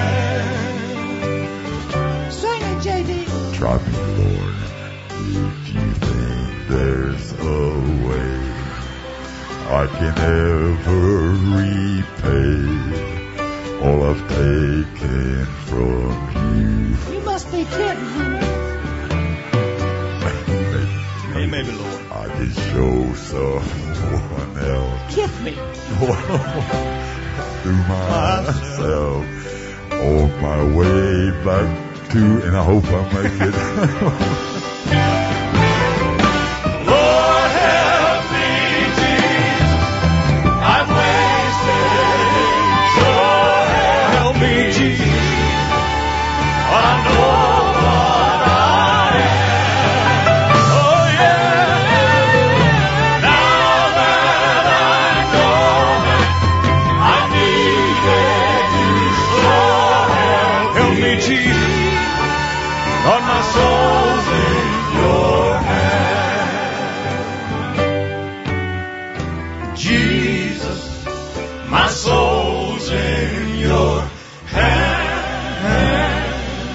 hands. Sing it, J.D. Try me, Lord, if you think there's a way I can ever repay all I've taken from you. You must be kidding, honey. Maybe, Lord. I can show someone else. Kiss me. Through myself on my way back to, and I hope I make it. Lord, help me, Jesus, I've wasted it so. Help me, Jesus, I know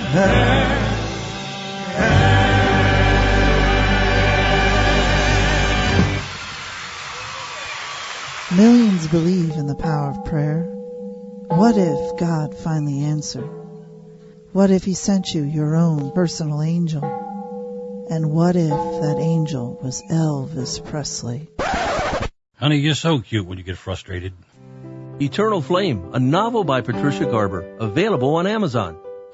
Millions believe in the power of prayer. What if God finally answered? What if he sent you your own personal angel? And what if that angel was Elvis Presley? Honey, you're so cute when you get frustrated. Eternal Flame, a novel by Patricia Garber, available on Amazon.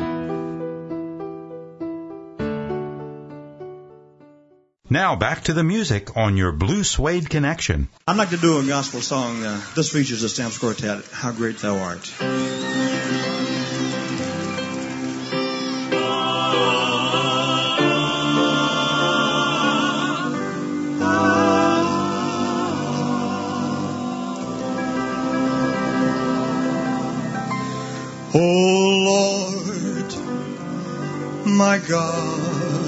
Now back to the music on your Blue Suede Connection. I'd like to do a gospel song. This features the Stamps Quartet, How Great Thou Art. Oh Lord, my God,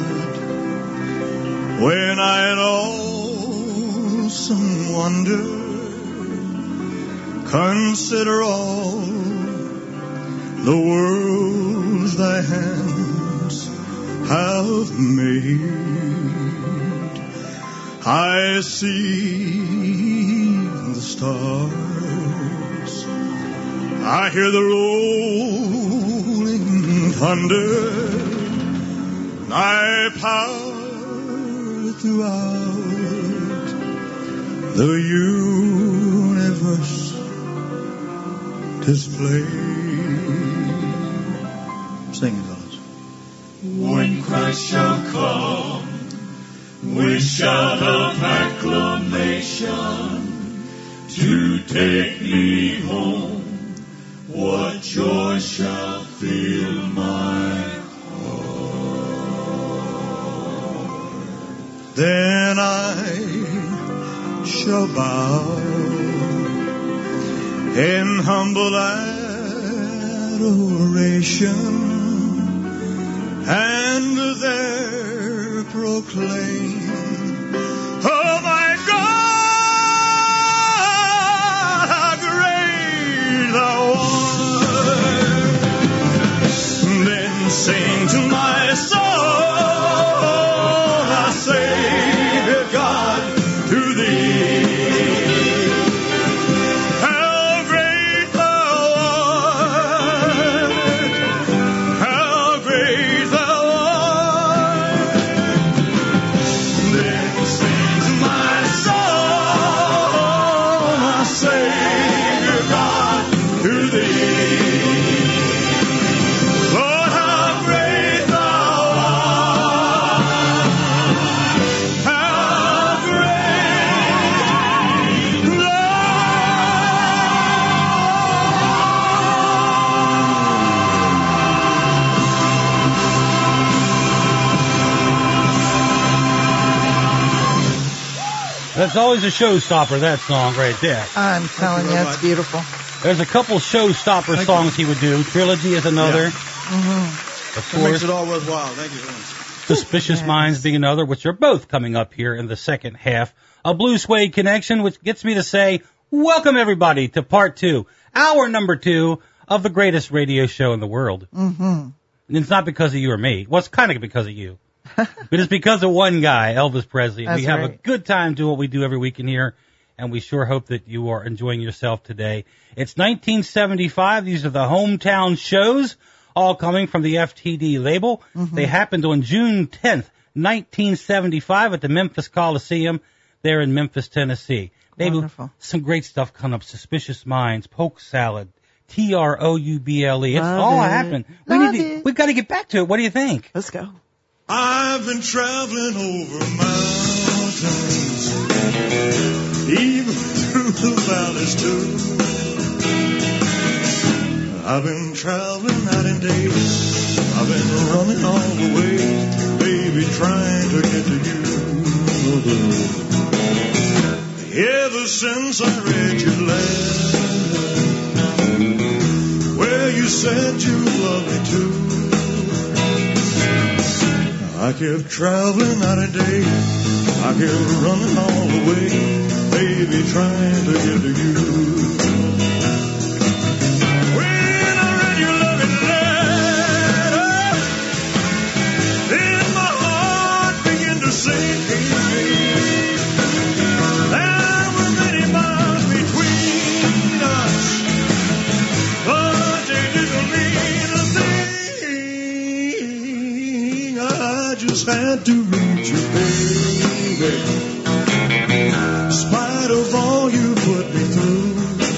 when I in awesome wonder consider all the worlds thy hands have made, I see the stars, I hear the rolling thunder, thy power throughout the universe displayed. Sing it, fellas. When Christ shall come with shout of acclamation to take me home, what joy shall fill my heart. Then I shall bow in humble adoration and there proclaim, oh my God, how great thou art. Then sing to my soul, our Savior God, to thee. That's always a showstopper, that song right there. I'm telling you, it's beautiful. There's a couple showstopper songs he would do. Trilogy is another. Yeah. Mm-hmm. Of It makes course. it all worthwhile. Thank you very much. Suspicious Minds being another, which are both coming up here in the second half. A Blue Suede Connection, which gets me to say, welcome everybody to part 2, hour number 2 of the greatest radio show in the world. Mm-hmm. And it's not because of you or me. Well, it's kind of because of you. But it's because of one guy, Elvis Presley. That's we have right. a good time doing what we do every week in here, and we sure hope that you are enjoying yourself today. It's 1975. These are the hometown shows, all coming from the FTD label. Mm-hmm. They happened on June 10th, 1975 at the Memphis Coliseum there in Memphis, Tennessee. Maybe Wonderful. some great stuff coming up. Suspicious Minds, Polk Salad, Trouble. It's Love all it. happened. We've got to get back to it. What do you think? Let's go. I've been traveling over mountains, even through the valleys too. I've been traveling night and day. I've been running all the way, baby, trying to get to you. Ever since I read your letter, where you said you loved me too, I kept traveling night and day. I kept running all the way, baby, trying to get to you. When I read your loving letter, just had to reach you, baby. In spite of all you put me through,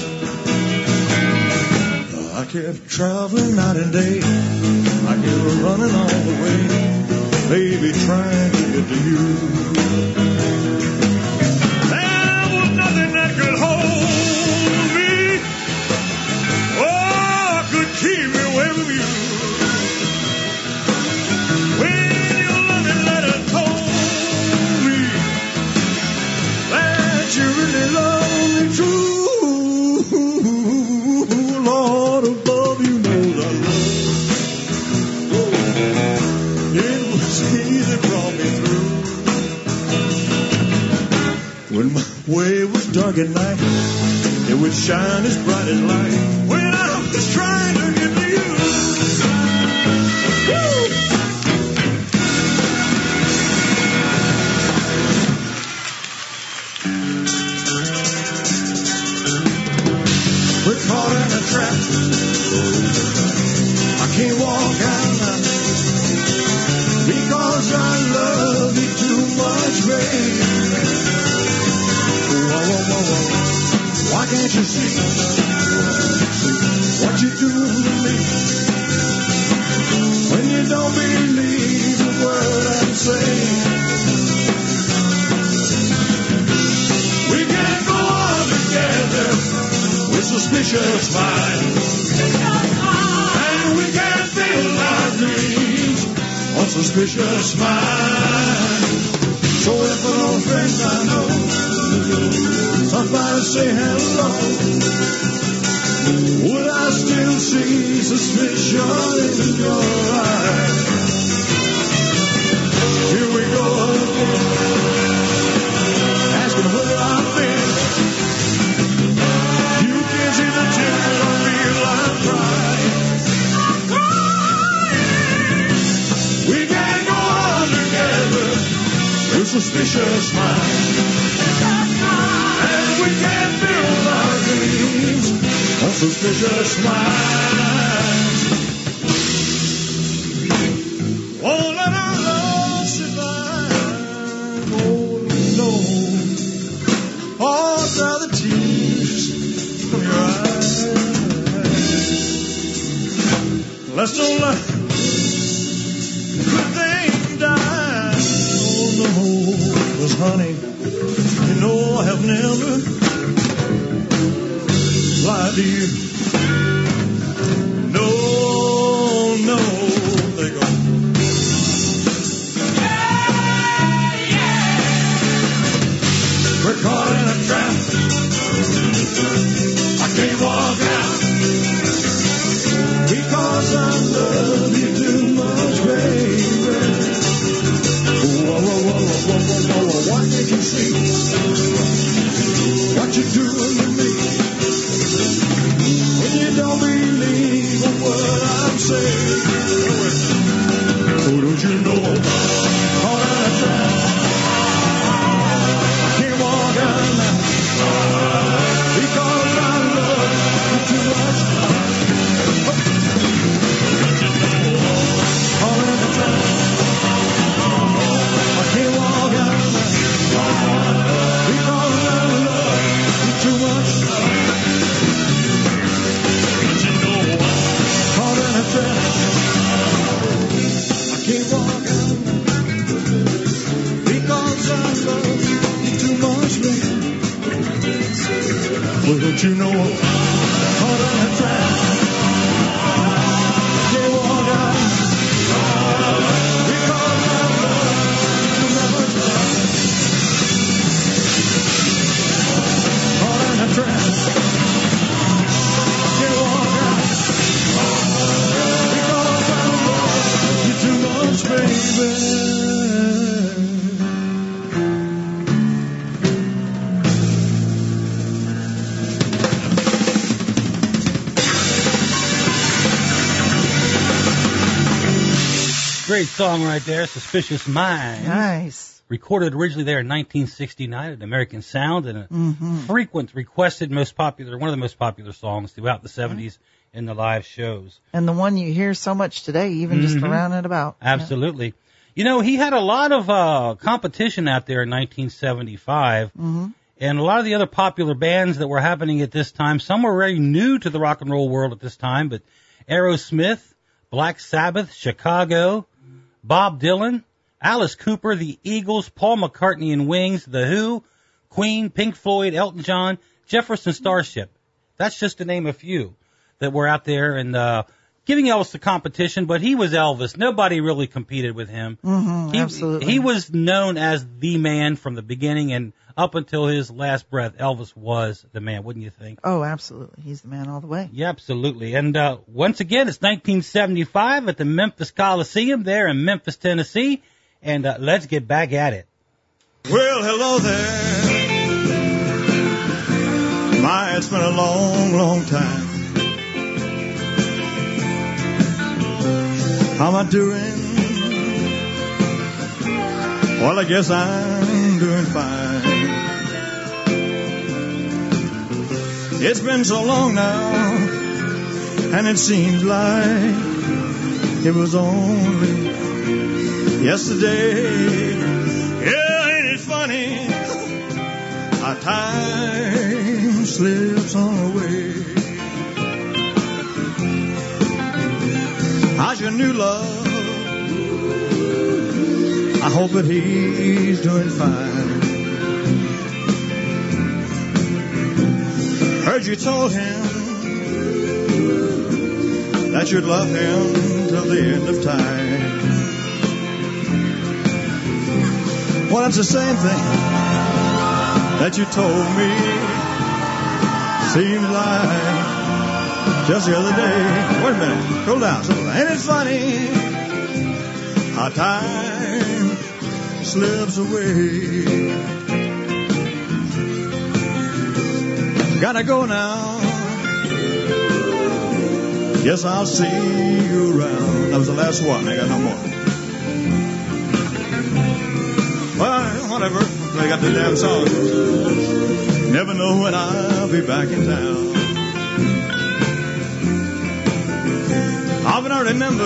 I kept traveling night and day. I kept running all the way, baby, trying to get to you. There was nothing that could hold me, or could keep me away from you. When your loving letter told me that you really love me true, Lord above, you know I love. It was he that brought me through. When my way was dark at night, it would shine as bright as light when I was trying to get to you. Woo! We're caught in a trap. I can't walk out now because I love you too much, baby. Whoa, whoa, whoa, whoa. Why can't you see what you do to me when you don't believe the word I'm saying? We can't go on together with suspicious minds, and we can't fill our dreams on suspicious minds. So if an old friend I know stopped by to say hello, would I still see suspicion in your eyes? Here we go again, asking where I've been. You can see the tears on me I'm crying. We can't go on together with suspicious minds, and we can't build our dreams on suspicious minds. Won't let our love survive. Oh no, all dry the tears from your eyes. Let's don't let good thing die. Oh no, 'cause honey, you know I have never lied to you. No, no, there you go. We're caught in a trap. I can't walk out because I love you too much, baby. Whoa, whoa, whoa, whoa, whoa, whoa, whoa. Why can't you see what you're doing to me when you don't believe a word I'm saying? Oh, don't you know I'm caught in a trap? I can't walk out now because I love you too much. Caught in a trap. I can't walk out now because I love you too much. Caught in a trap. I can't walk out because I love you too much, baby. Well, don't you know I'm caught in a trap? I can't walk out because I love you too much. Caught in a trap. I can't walk out because I love you too much, baby. Great song right there, Suspicious Minds. Nice. Recorded originally there in 1969 at American Sound, and a frequent requested one of the most popular songs throughout the 70s in the live shows. And the one you hear so much today, even just around and about. Absolutely. You know, he had a lot of competition out there in 1975, and a lot of the other popular bands that were happening at this time, some were very new to the rock and roll world at this time, but Aerosmith, Black Sabbath, Chicago, Bob Dylan, Alice Cooper, the Eagles, Paul McCartney and Wings, The Who, Queen, Pink Floyd, Elton John, Jefferson Starship. That's just to name a few that were out there and giving Elvis the competition, but he was Elvis. Nobody really competed with him. Absolutely. He was known as the man from the beginning, and up until his last breath, Elvis was the man, wouldn't you think? Oh, absolutely. He's the man all the way. Yeah, absolutely. And once again, it's 1975 at the Memphis Coliseum there in Memphis, Tennessee, and let's get back at it. Well, hello there. My, it's been a long, long time. How am I doing? Well, I guess I'm doing fine. It's been so long now, and it seems like it was only yesterday. Yeah, ain't it funny how time slips on away. How's your new love? I hope that he's doing fine. Heard you told him that you'd love him till the end of time. Well, it's the same thing that you told me. Seems like just the other day. Wait a minute. Cool down. Ain't it funny how time slips away? Gotta go now. Yes, I'll see you around. That was the last one. I got no more. Well, whatever. I got the damn song. Never know when I'll be back in town. I remember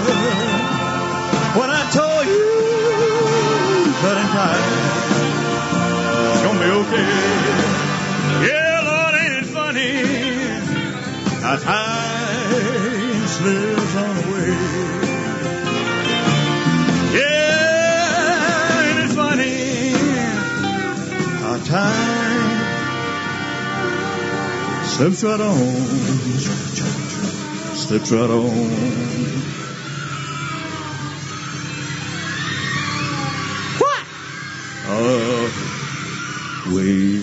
when I told you that in time it's gonna be okay. Yeah, Lord, ain't it funny how time slips on away. Yeah, ain't it funny how time slips right on. Slips right on. What? Away.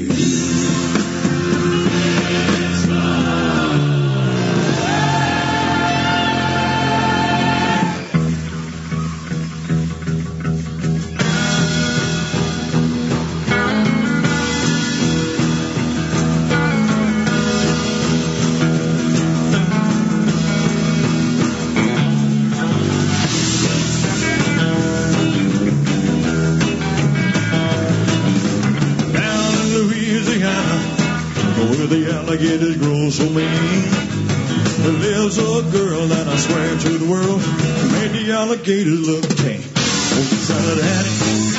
Alligators grow so mean. There lives a girl that I swear to the world made the alligators look tame. Oh, son of daddy.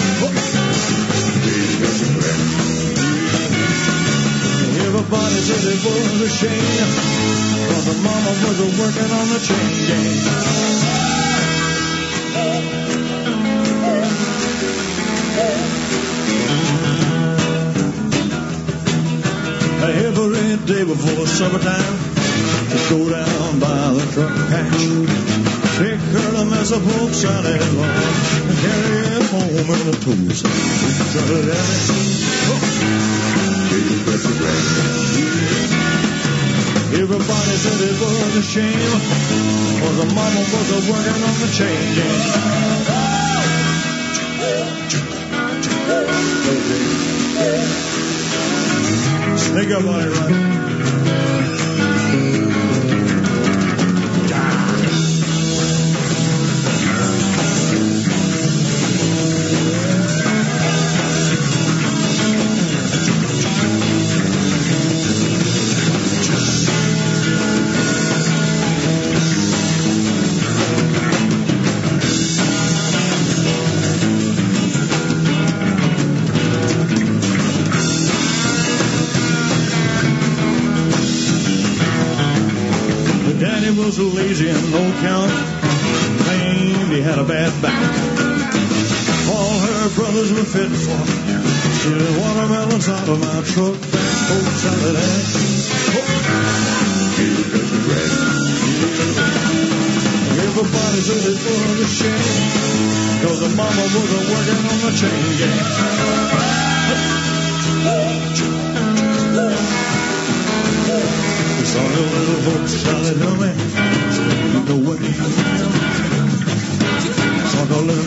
Everybody said it was a shame, 'cause her mama was working on the chain gang. Every day before summertime, just go down by the truck patch, take her a mess of hope salad long, and carry it home in a tool sack. Everybody said it was a shame, 'cause her mama was working on the chain gang. Sneak up on it, right? lazy and no count. Claimed he had a bad back. All her brothers were fit for stealing watermelons out of my truck. Cold salad and everybody said it was a shame, 'cause the mama wasn't working on the chain gang. Saw the little boat salad dummy, the way saw the little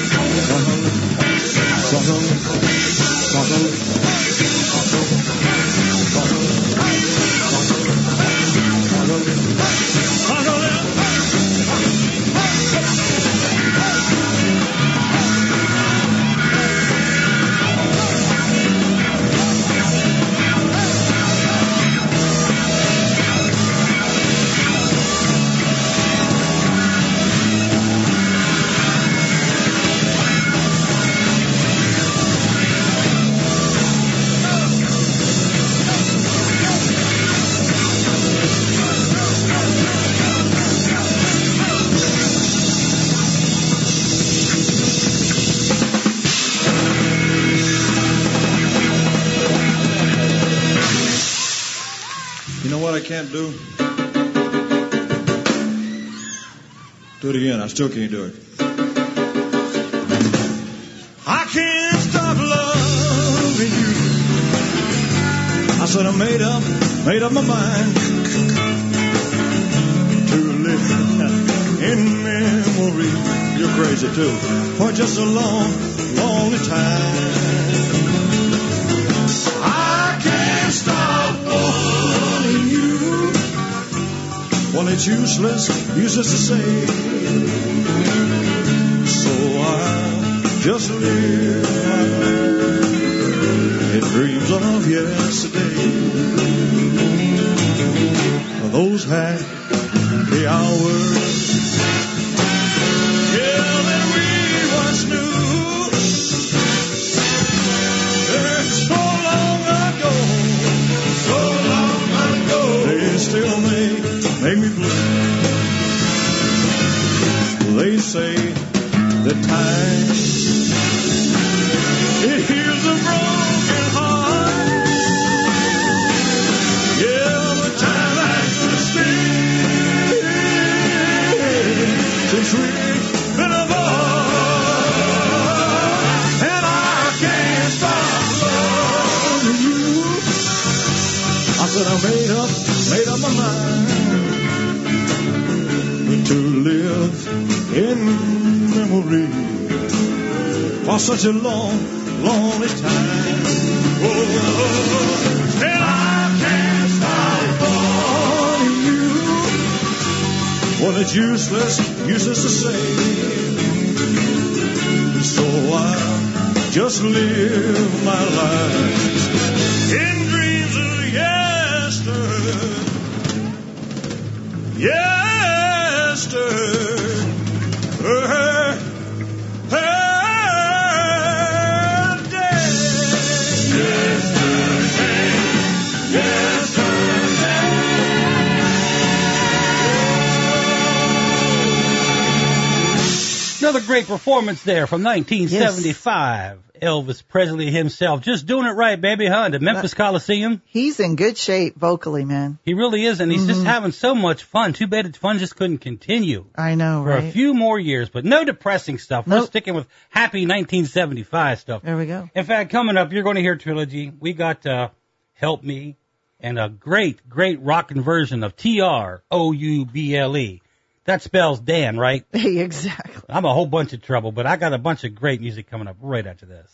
I can't do. Do it again. I still can't do it. I can't stop loving you. I said I made up my mind to live in memory. You're crazy too. For just a long, lonely time. I can't stop wanting you. Well, it's useless to say. So I just live my life in dreams of yesterday. Those happy hours, yeah, that we once knew. They're so long ago, they still make me blue. They say that time, it heals a broken heart. Yeah, but time has to stay since we've been apart. And I can't stop loving you. I said I made up my mind to live in memory for such a long, lonely time. Oh, and I can't stop wanting you. Well, it's useless to say. So I just live my life in dreams of yesterday. Another great performance there from 1975. Yes. Elvis Presley himself, just doing it right, baby, huh? The Memphis Coliseum. He's in good shape vocally, man. He really is, and he's just having so much fun. Too bad the fun just couldn't continue. I know, for a few more years, but no depressing stuff. Nope. We're sticking with happy 1975 stuff. There we go. In fact, coming up, you're going to hear Trilogy. We got Help Me and a great rockin' version of Trouble. That spells Dan, right? Exactly. I'm a whole bunch of trouble, but I got a bunch of great music coming up right after this.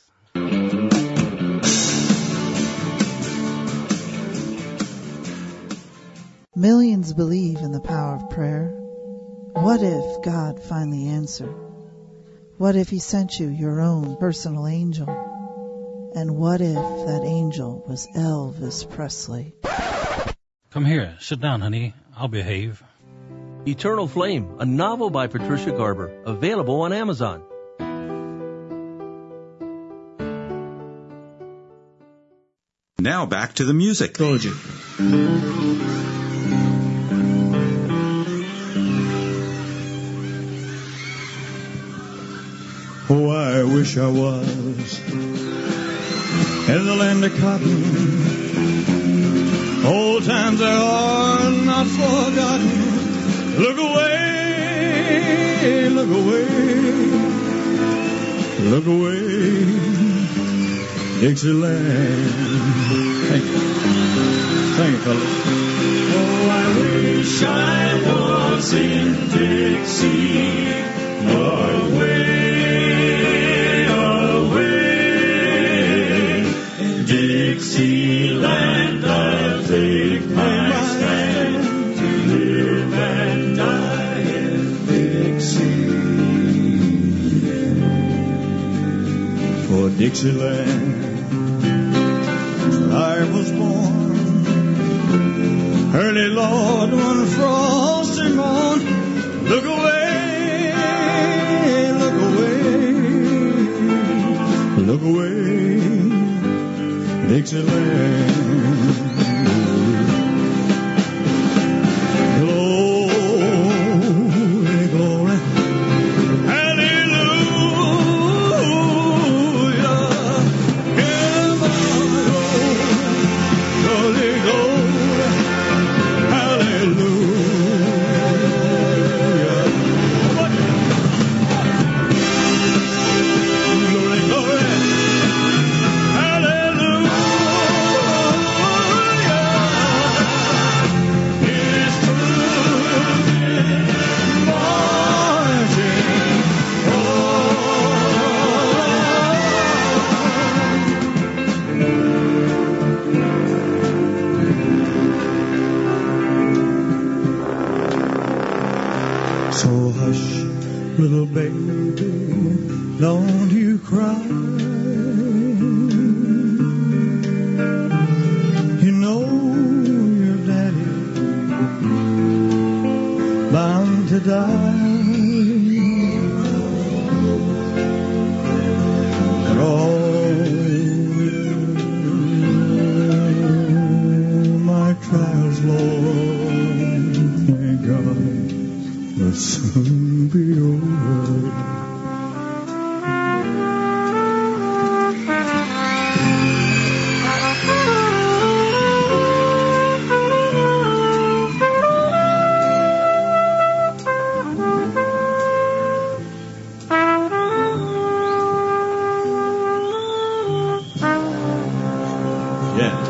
Millions believe in the power of prayer. What if God finally answered? What if he sent you your own personal angel? And what if that angel was Elvis Presley? Come here. Sit down, honey. I'll behave. Eternal Flame, a novel by Patricia Garber, available on Amazon. Now back to the music. Told you. Oh, I wish I was in the land of cotton. Old times they are not forgotten. Look away, look away, look away, Dixieland. Thank you. Thank you, fellas. Oh, I wish I was in Dixie, away, away, Dixieland, I'll take my stand to live and die in Dixie. For Dixieland I was born. Early Lord, one frosty morn. Look away, look away, look away, Dixieland. Glory, glory, hallelujah. Come on, glory, glory, hallelujah. Glory, glory, hallelujah. It's so hush, little baby, don't you cry. You know your daddy bound to die. But all my trials, Lord, thank God, will soon be over. Yeah.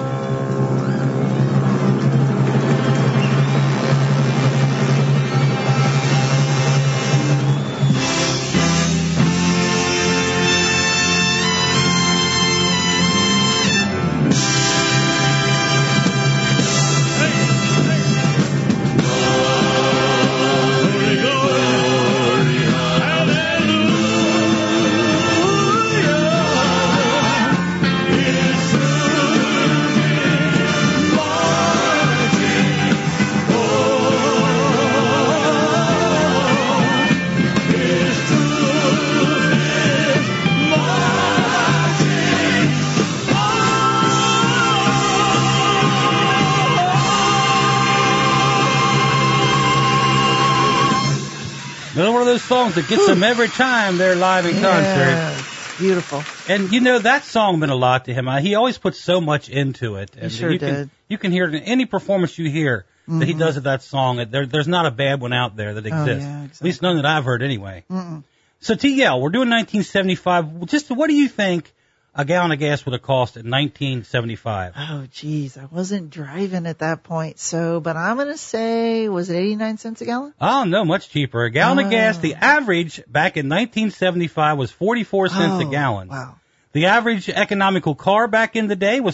Another one of those songs that gets them every time they're live in concert. Yes, beautiful. And, you know, that song meant a lot to him. He always puts so much into it. And He sure did. You can hear it in any performance you hear that he does of that song. There's not a bad one out there that exists. yeah, At least none that I've heard anyway. Mm-mm. So, TL, we're doing 1975. Just what do you think a gallon of gas would have cost in 1975? Oh, geez, I wasn't driving at that point, but I'm going to say, was it 89 cents a gallon? Oh, no, much cheaper. A gallon of gas, the average back in 1975 was 44 cents a gallon. Wow. The average economical car back in the day was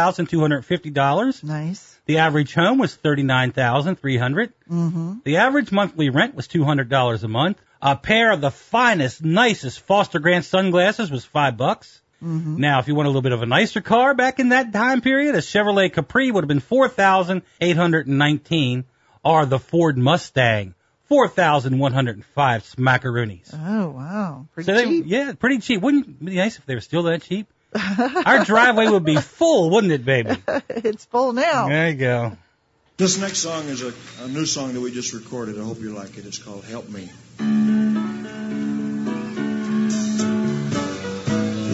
$4,250. Nice. The average home was $39,300. Mm-hmm. The average monthly rent was $200 a month. A pair of the finest, nicest Foster Grant sunglasses was $5. Mm-hmm. Now, if you want a little bit of a nicer car back in that time period, a Chevrolet Capri would have been $4,819, or the Ford Mustang, $4,105 smackaroonies. Oh, wow. Pretty cheap. Yeah, pretty cheap. Wouldn't it be nice if they were still that cheap? Our driveway would be full, wouldn't it, baby? It's full now. There you go. This next song is a new song that we just recorded. I hope you like it. It's called Help Me.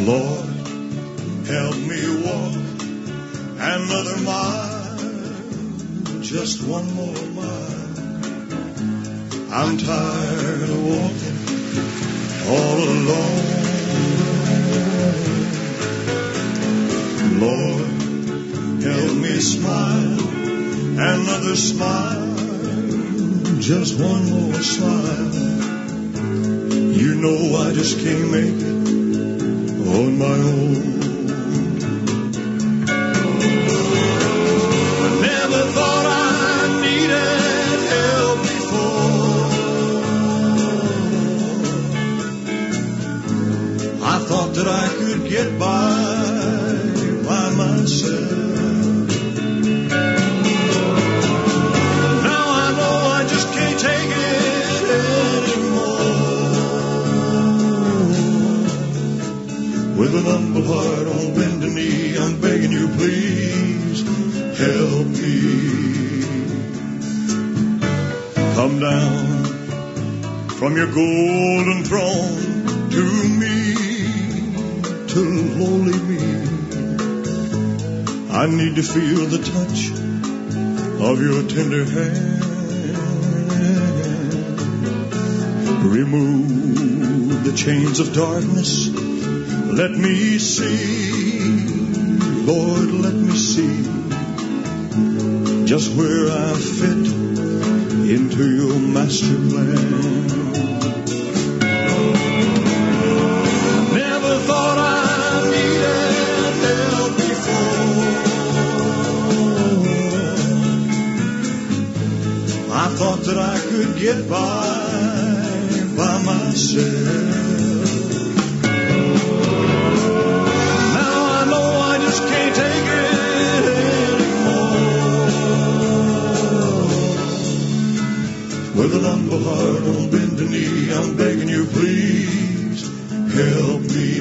Lord, help me walk another mile, just one more mile. I'm tired of walking all alone. Lord, help me smile, another smile, just one more smile. You know I just can't make it on my own. I never thought I needed help before. I thought that I could get by myself. Now I know I just can't take it anymore. With an humble heart on bended knee, I'm begging you, please help me. Come down from your golden throne to me, to lowly me. I need to feel the touch of your tender hand. Remove the chains of darkness. Let me see, Lord, let me see just where I fit into your master plan. Never thought I needed help before. I thought that I could get by myself. Now I know I just can't take it anymore. With an humble heart on bended knee, I'm begging you, please help me.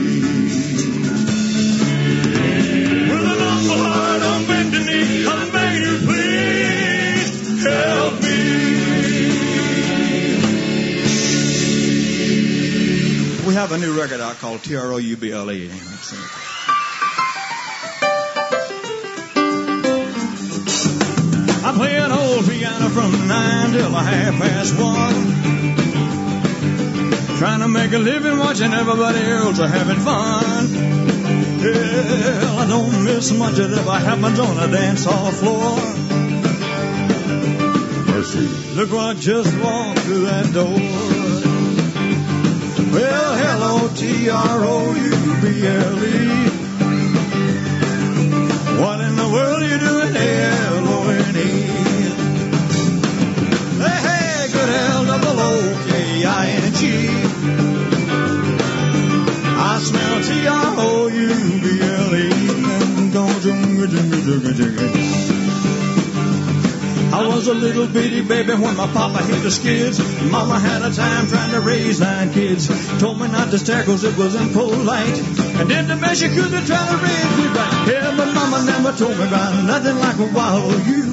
With an humble heart on bended knee, I'm begging you, please help me. We have a new record out called Trouble. I play an old piano from 9 till 1:30. Trying to make a living watching everybody else having fun. Well, I don't miss much of it happens on the dance hall floor. Mercy. Look what just walked through that door. Well, hello, Trouble. What in the world are you doing there, L-O-N-E? Hey, hey, good L-O-O-K-I-N-G. I smell Trouble. I was a little bitty baby when my papa hit the skids. Mama had a time trying to raise 9 kids. Told me not to stare 'cause it was impolite. And did the best she could to try to raise me right. Yeah, but mama never told me about nothing like a wild you.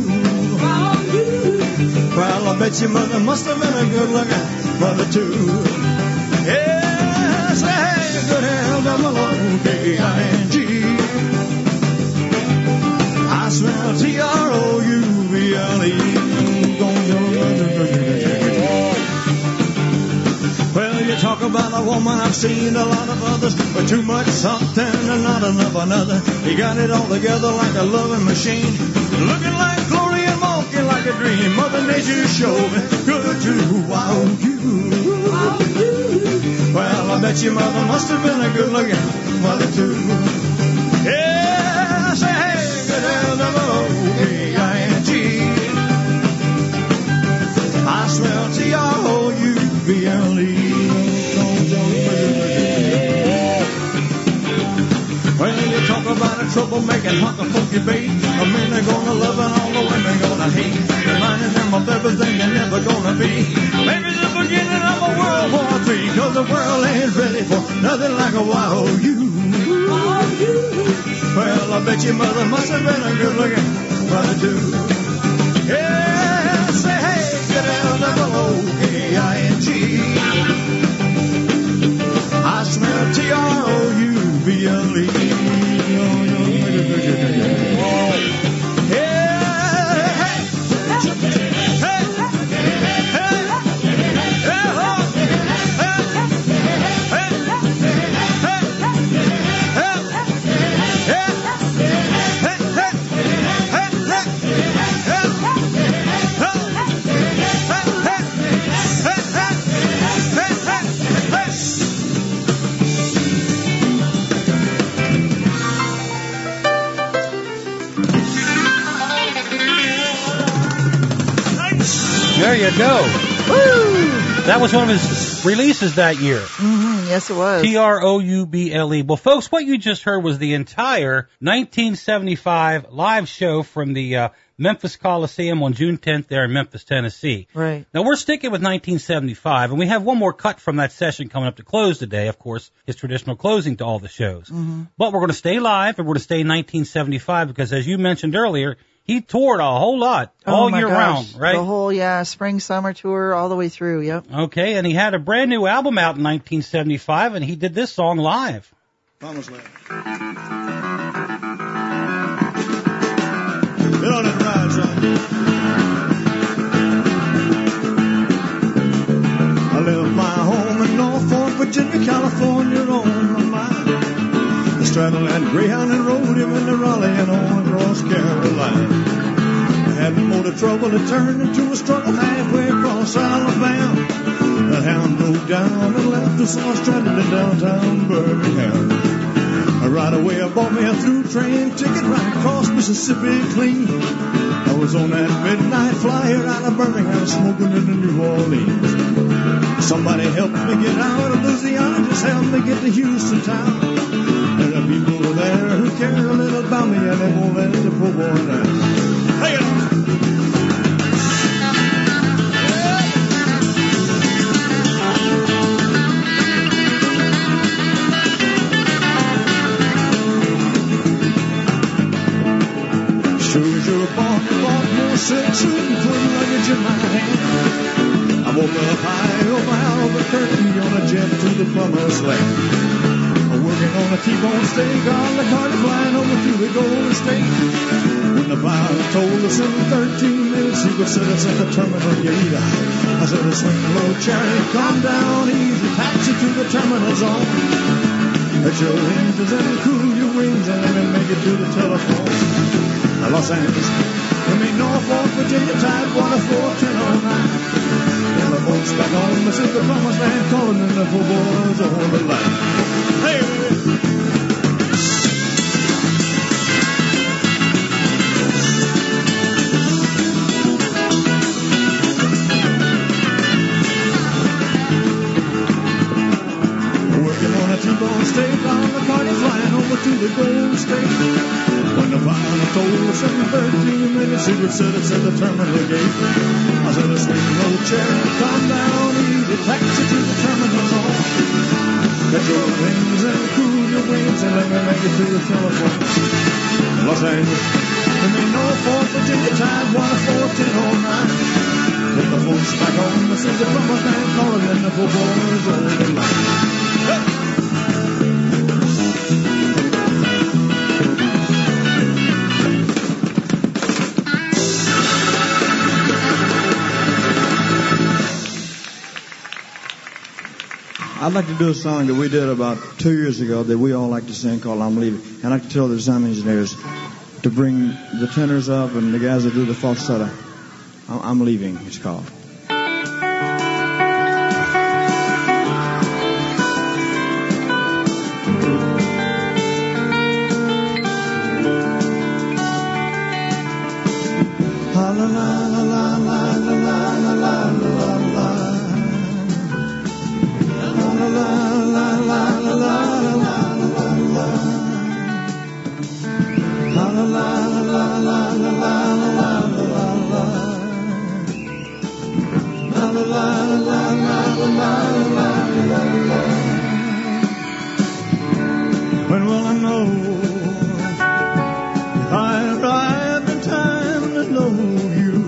Well, I bet your mother must have been a good-looking mother too. Yes, hey, good L-O-O-K-I-N-G. I smell Trouble. Well, you talk about a woman, I've seen a lot of others, but too much something and not enough another. You got it all together like a loving machine, looking like glory and walking like a dream. Mother Nature showed me good to wow you. Well, I bet your mother must have been a good-looking mother too. Yeah, say hey, good L-O-O-K-I-N-G. I smell Trouble. Well, you talk about a troublemaking hunk of funky bait. The men are gonna love and all the women gonna hate. Reminding them of everything they're never gonna be. Maybe the beginning of a World War III, 'cause the world ain't ready for nothing like a wild you. Well, I bet your mother must have been a good-looking mother too. Yeah, say hey, get L-O-O-K-I-N-G. I smell Trouble. you go. Woo! That was one of his releases that year. Mm-hmm. Yes, it was. Trouble. Well, folks, what you just heard was the entire 1975 live show from the Memphis Coliseum on June 10th there in Memphis, Tennessee. Right. Now, we're sticking with 1975, and we have one more cut from that session coming up to close today, of course, his traditional closing to all the shows. Mm-hmm. But we're going to stay live, and we're going to stay in 1975 because, as you mentioned earlier, he toured a whole lot all year round, right? The whole, spring, summer tour all the way through, yep. Okay, and he had a brand new album out in 1975, and he did this song live. Promised Land. Get on that ride, son. I left my home in Norfolk, Virginia, California on my mind. I straddled that Greyhound and rode him into Raleigh and on across Carolina. I had more trouble, it turned into a struggle halfway across Alabama. The hound broke down and left us all stranded in downtown Birmingham. Right away I bought me a through train ticket right across Mississippi clean. I was on that midnight flyer out of Birmingham smoking into New Orleans. Somebody helped me get out of Louisiana, just helped me get to Houston town. There are people there who care a little about me and they won't let the poor boy down. Hey, silk suit and put luggage in my hand. I woke up high over Albuquerque on a jet to the promised land. Working on a T-bone steak on the carter flying over through the Golden State. When the pilot told us in 13 minutes he would set us at the terminal gate, I said, swing low, chariot, calm down, easy, taxi to the terminal zone. Let your engines and cool your wings and let me make it to the telephone. Los Angeles. I mean, Norfolk, Virginia, Tidewater, 41009. Telephone's back home, this is the promised land, calling in the poor boys on the line. Hey, working on a T-bone steak on the carty flying over to the Golden State. When the pilot told us in 13 minutes he would set us at the terminal gate, I said, a swing low chair, calm down, easy, taxi to the terminal zone. Get your wings and cool your wings and let me make it to the telephone. Los Angeles, I mean Norfolk, Virginia, Tidewater, 41009. Get the folks back home, this is the promised land, calling in the poor boys on the line. Hey! I'd like to do a song that we did about 2 years ago that we all like to sing called I'm Leaving. And I'd like to tell the sound engineers to bring the tenors up and the guys that do the falsetto. I'm Leaving, it's called. La la la la la la la la la la. When will I know if I arrived in time to know you?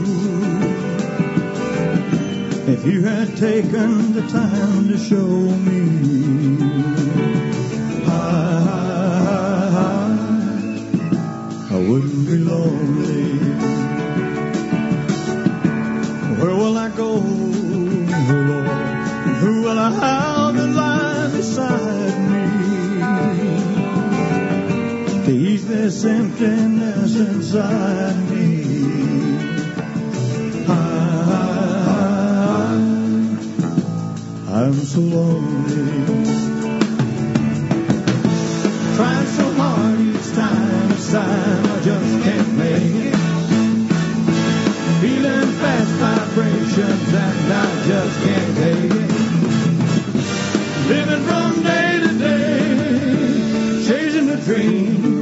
If you had taken the time to show me, I wouldn't be lonely. Where will I go, Lord? And who will I have that lie beside me to ease this emptiness inside me? I'm so lonely. Trying so hard each time I just can't make it. Feeling fast vibrations vibrations and I just can't take it. Living from day to day, chasing the dream.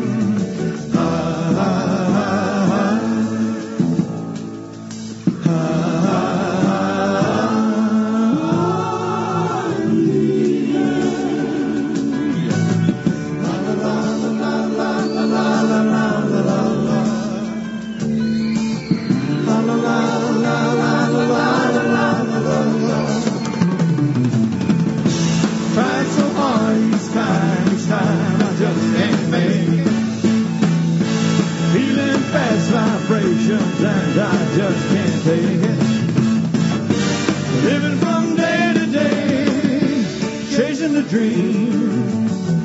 Tried so hard each time I just can't make it. Feeling fast vibrations and I just can't take it. Living from day to day, chasing the dream.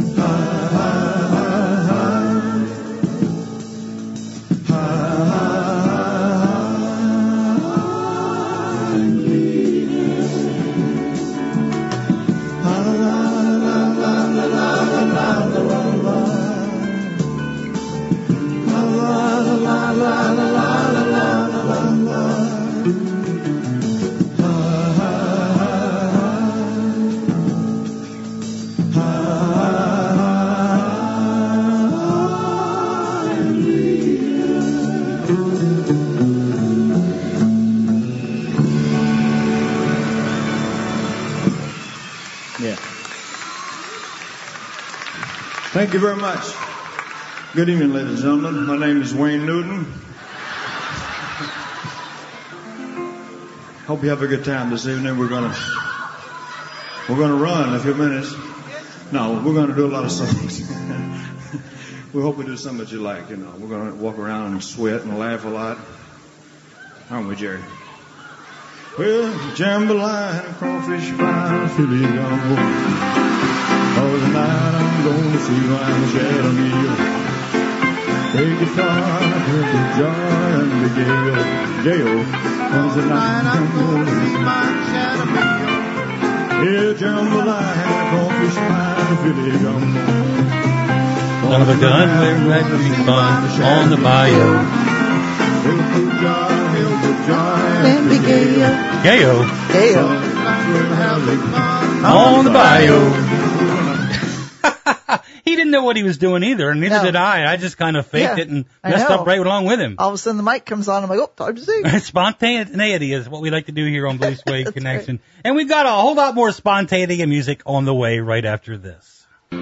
Thank you very much. Good evening, ladies and gentlemen. My name is Wayne Newton. Hope you have a good time this evening. We're gonna run in a few minutes. No, we're gonna do a lot of songs. We hope we do something that you like. You know, we're gonna walk around and sweat and laugh a lot, aren't we, Jerry? Well, jambalaya and crawfish fry, Philly gumbo. Oh, tonight I'm going to see my shadow meal. Take guitar, take the jar and the gale. Oh, tonight I'm going to see my shadow meal. Yeah, jambalaya and crawfish pie, Philly gumbo. Son of a gun, we're ready to be fun on the bayou. And the gale. On the bayou. He didn't know what he was doing either, and neither did I. I just kind of faked it and messed up right along with him. All of a sudden the mic comes on, I'm like, oh, time to sing. Spontaneity is what we like to do here on Blue Suede Connection. Right. And we've got a whole lot more spontaneity and music on the way right after this.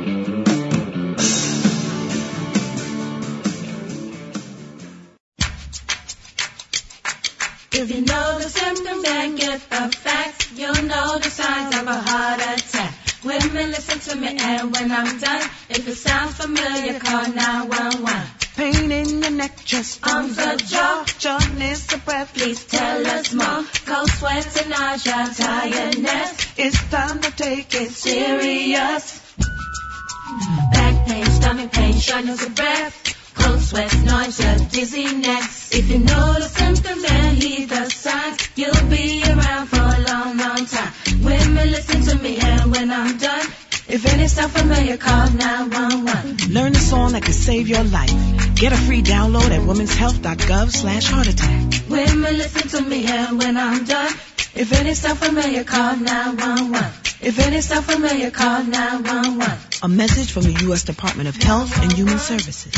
If you know the symptoms and get the facts, you'll know the signs of a heart attack. Women, listen to me, and when I'm done, if it sounds familiar, call 911. Pain in your neck, chest, arms or jaw, shortness of breath, please tell us more. Cold sweats and nausea, tiredness, it's time to take it serious. Back pain, stomach pain, shortness of breath, cold sweats, nausea, dizziness. If you know the symptoms and heed the signs, you'll be around for a long, long time. Women, listen to me, and when I'm done, if any sound familiar, call 911. Learn a song that could save your life. Get a free download at womenshealth.gov/heart attack. Women, listen to me, and when I'm done, if any sound familiar, call 911. If any sound familiar, call 911. A message from the U.S. Department of Health and Human Services.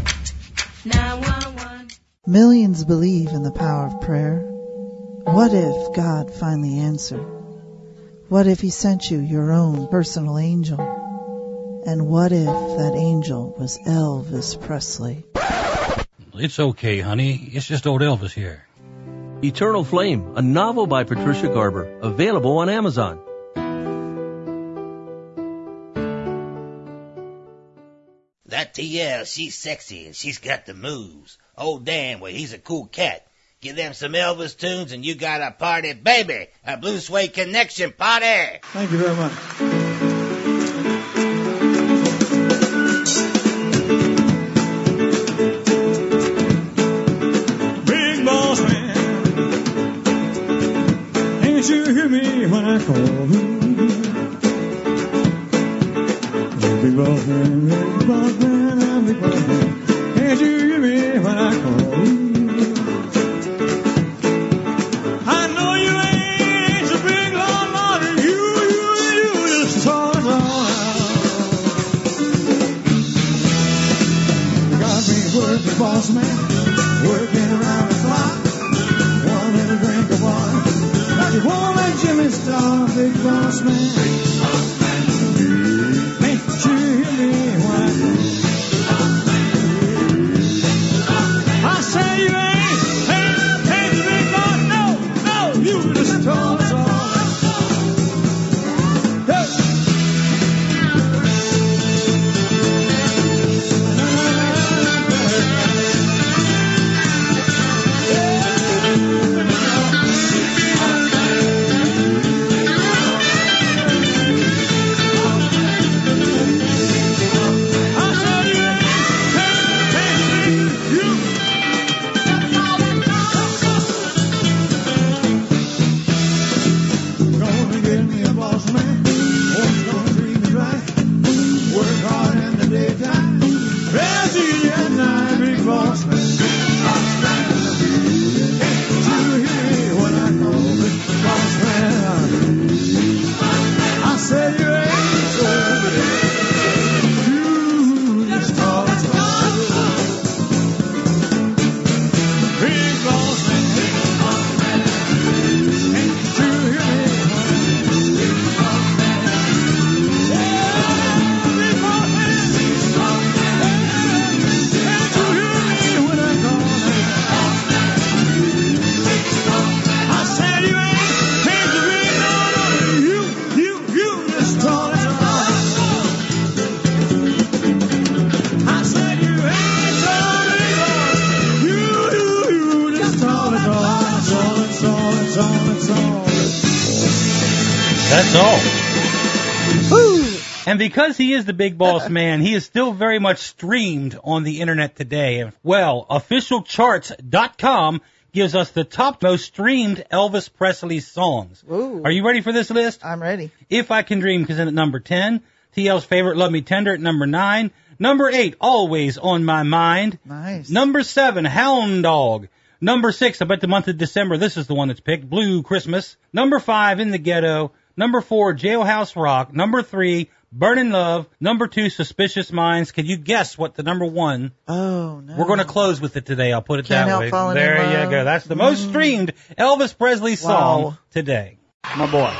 911. Millions believe in the power of prayer. What if God finally answered? What if he sent you your own personal angel? And what if that angel was Elvis Presley? It's okay, honey. It's just old Elvis here. Eternal Flame, a novel by Patricia Garber, available on Amazon. That TL, she's sexy and she's got the moves. Oh, Dan, well, he's a cool cat. Give them some Elvis tunes and you got a party, baby. A Blue Suede Connection party. Thank you very much. Big boss man, ain't you hear me when I call you? Big boss man, big boss man, I'm big boss man. Can't you hear me when I call you? I know you ain't boss man, working around the clock. One little drink of wine, like you won't let Jimmy Star, big boss man. Can't you hear me when I say you ain't the big boss? No, you just told us all. That's all. Woo! And because he is the big boss man, he is still very much streamed on the internet today. Well, officialcharts.com gives us the top most streamed Elvis Presley songs. Ooh. Are you ready for this list? I'm ready. If I Can Dream is in at number 10. TL's favorite, Love Me Tender, at number 9. Number 8, Always on My Mind. Nice. Number 7, Hound Dog. Number 6, I bet the month of December, this is the one that's picked, Blue Christmas. Number 5, In the Ghetto. Number 4, Jailhouse Rock. Number 3, Burnin' Love. Number 2, Suspicious Minds. Can you guess what the number 1? Oh, no. We're going to close with it today. I'll put it Can't that Help way. Falling in There you Love. go. That's the most streamed Elvis Presley song Wow. today. My boy.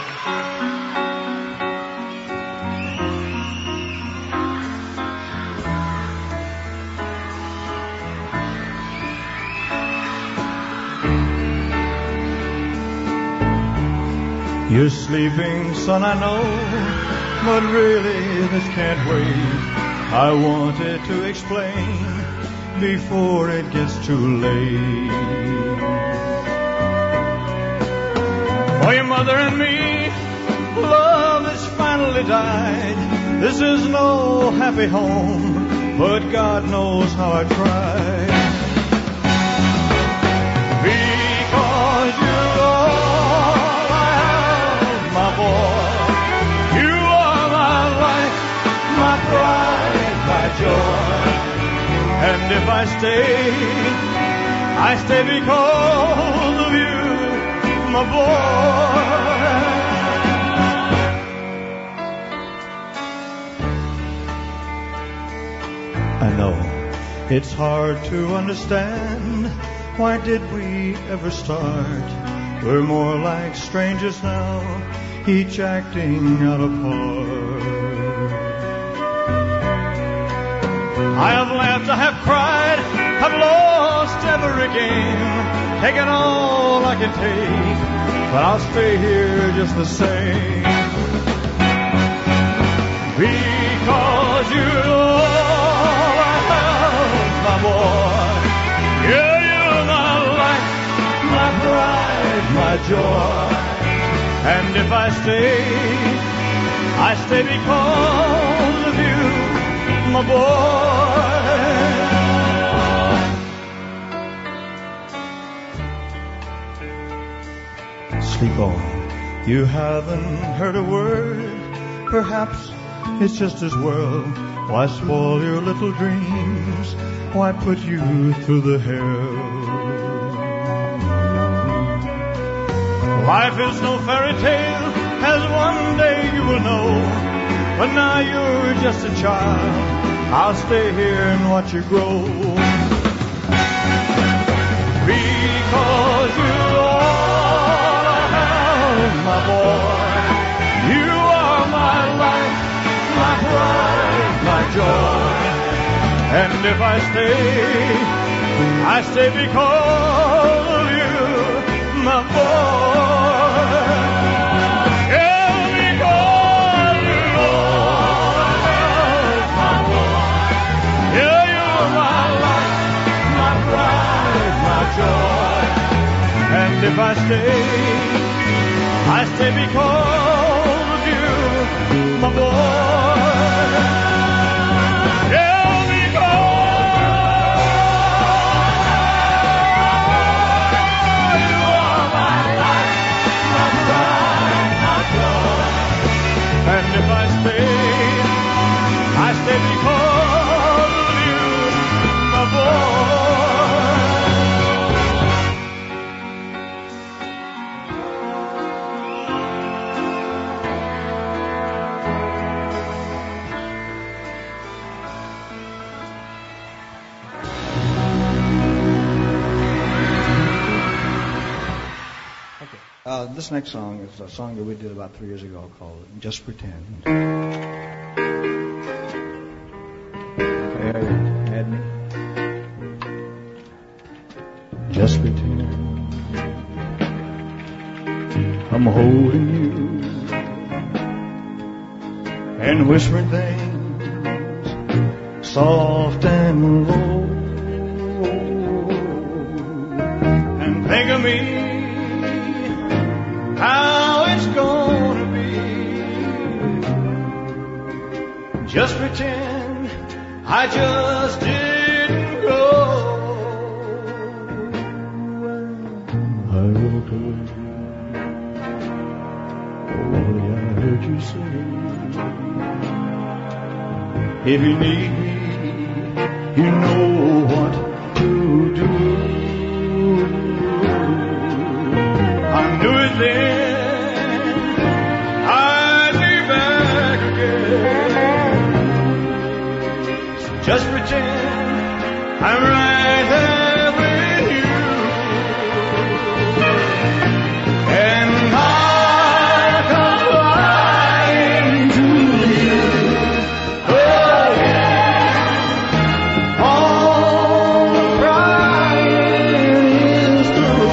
You're sleeping, son, I know, but really this can't wait. I wanted to explain before it gets too late. For your mother and me, love has finally died. This is no happy home, but God knows how I tried. Because you're all I have, my boy. You are my life, my pride, my joy. And if I stay because of you, my boy. I know it's hard to understand. Why did we ever start? We're more like strangers now, each acting out a part. I have laughed, I have cried, I've lost every game, taken all I can take, but I'll stay here just the same. Because you're all I have, my boy. Yeah, you're my life, my pride, my joy. And if I stay because of you, my boy. Sleep on. You haven't heard a word. Perhaps it's just as well. Why spoil your little dreams? Why put you through the hell? Life is no fairy tale, as one day you will know. But now you're just a child. I'll stay here and watch you grow. Because you're all I have, my boy. You are my life, my pride, my joy. And if I stay because of you, my boy. Yeah, because you're all I have, my boy. Yeah, you're my life, my pride, my joy. And if I stay because of you, my boy. Yeah, because you are my life, my pride, my joy. And if I stay because of you, my boy. This next song is a song that we did about 3 years ago called Just Pretend. Had me. Just pretend I'm holding you and whispering things soft and low, and think of me how it's gonna be. Just pretend I just didn't go. I walked away. Oh, yeah, I heard you say, if you need me, you know what to do. I knew it then, I'd be back again. So just pretend I'm right there with you, and I'll come flying to you. Oh yeah, all the crying is through.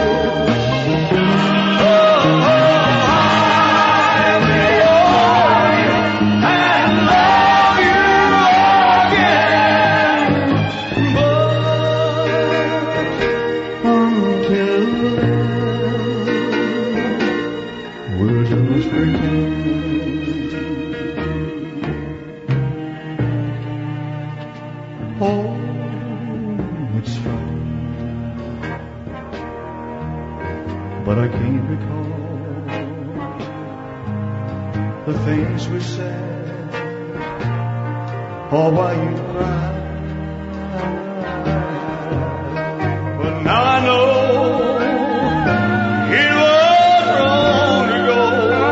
But I can't recall the things we said, or why you cried. But now I know it was wrong to go.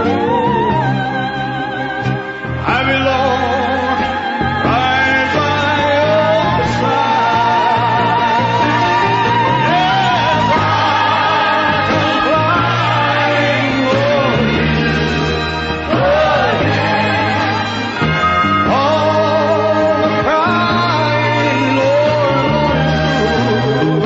I belong right by your side. Yes, I come flying over you. Oh yeah, all the crying, Lord.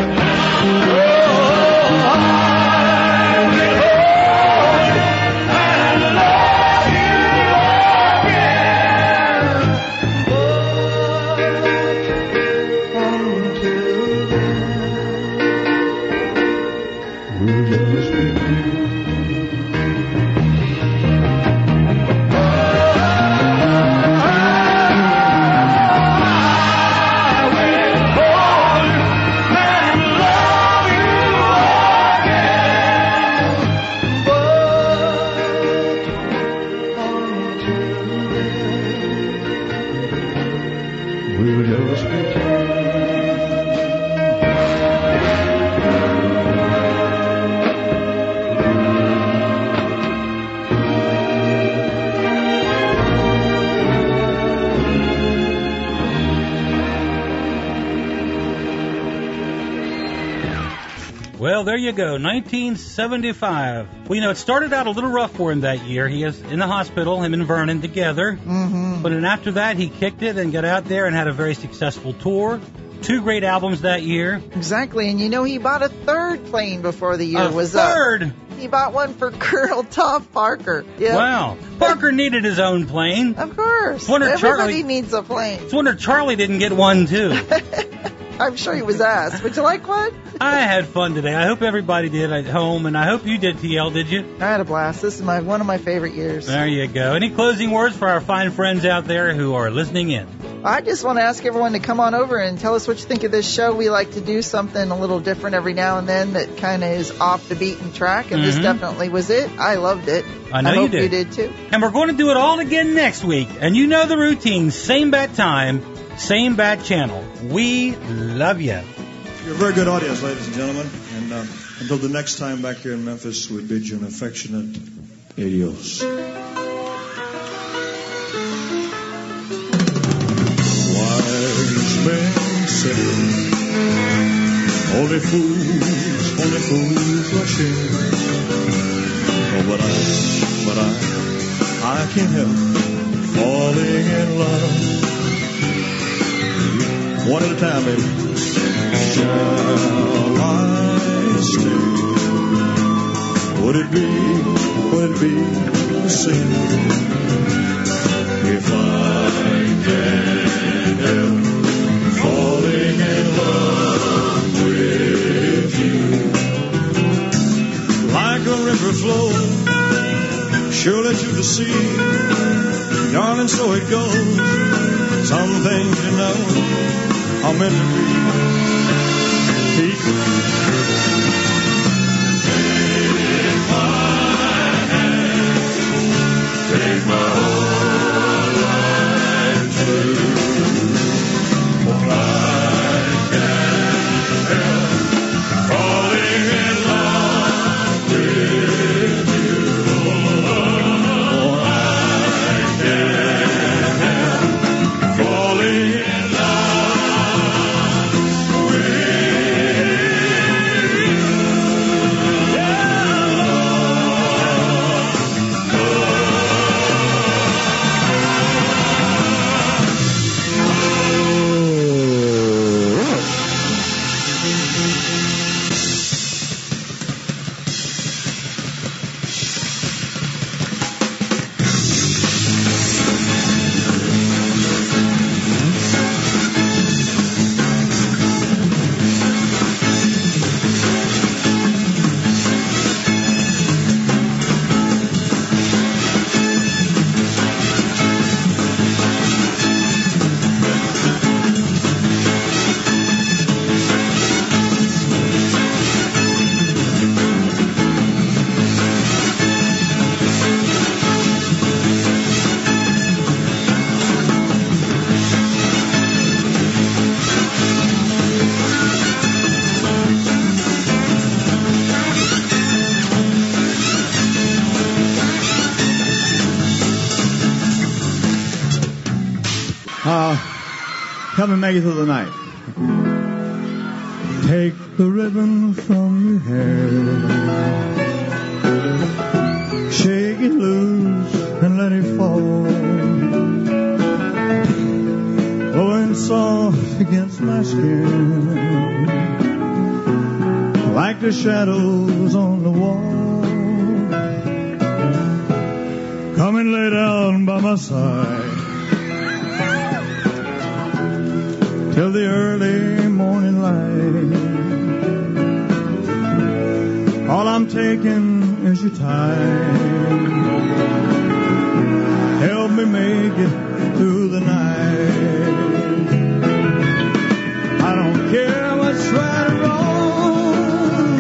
We'll just Well, there you go, 1975. Well, you know, it started out a little rough for him that year. He is in the hospital, him and Vernon together. Mm-hmm. But then after that, he kicked it and got out there and had a very successful tour. 2 great albums that year. Exactly, and you know, he bought a third plane before the year was up. He bought one for Colonel Tom Parker. Yep. Wow. Parker needed his own plane. Of course. Everybody needs a plane. It's a wonder Charlie didn't get one, too. I'm sure he was asked. Would you like one? I had fun today. I hope everybody did at home, and I hope you did, TL, did you? I had a blast. This is one of my favorite years. There you go. Any closing words for our fine friends out there who are listening in? I just want to ask everyone to come on over and tell us what you think of this show. We like to do something a little different every now and then that kind of is off the beaten track, and this definitely was it. I loved it. I know hope you did too. And we're going to do it all again next week. And you know the routine. Same bat time, same bat channel. We love you. You're a very good audience, ladies and gentlemen. And until the next time back here in Memphis, we bid you an affectionate adios. Wise men say, only fools rush in. Oh, but I can't help falling in love. One at a time, baby. Shall I stay? Would it be the same if I can't help falling in love with you? Like a river flows surely to the sea, darling, so it goes. Some things, you know, are meant to be. Take my whole life through. For I can't help falling in love with you. For I can't help falling in love with you. Help me make it through the night. Take the ribbon from your hair, shake it loose and let it fall, blowing soft against my skin, like the shadows on the wall. Come and lay down by my side till the early morning light. All I'm taking is your time. Help me make it through the night. I don't care what's right or wrong.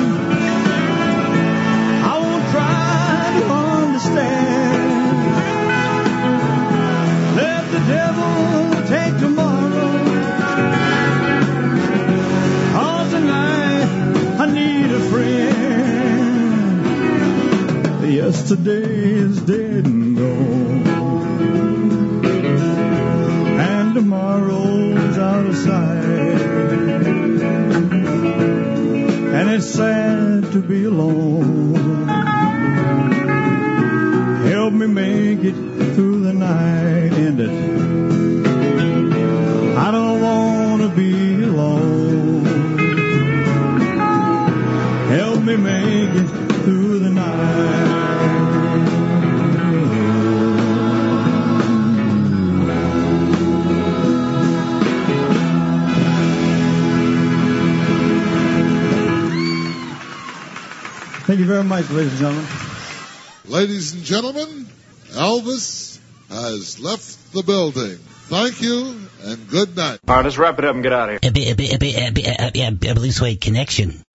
I won't try to understand. Let the devil take tomorrow. I need a friend. Yesterday is dead and gone, and tomorrow's out of sight. And it's sad to be alone. Help me make it through the night and it. I don't want to be alone. Help me make it through the night. Thank you very much, ladies and gentlemen. Ladies and gentlemen, Elvis has left the building. Thank you and good night. All right, let's wrap it up and get out of here. Blue Suede Connection.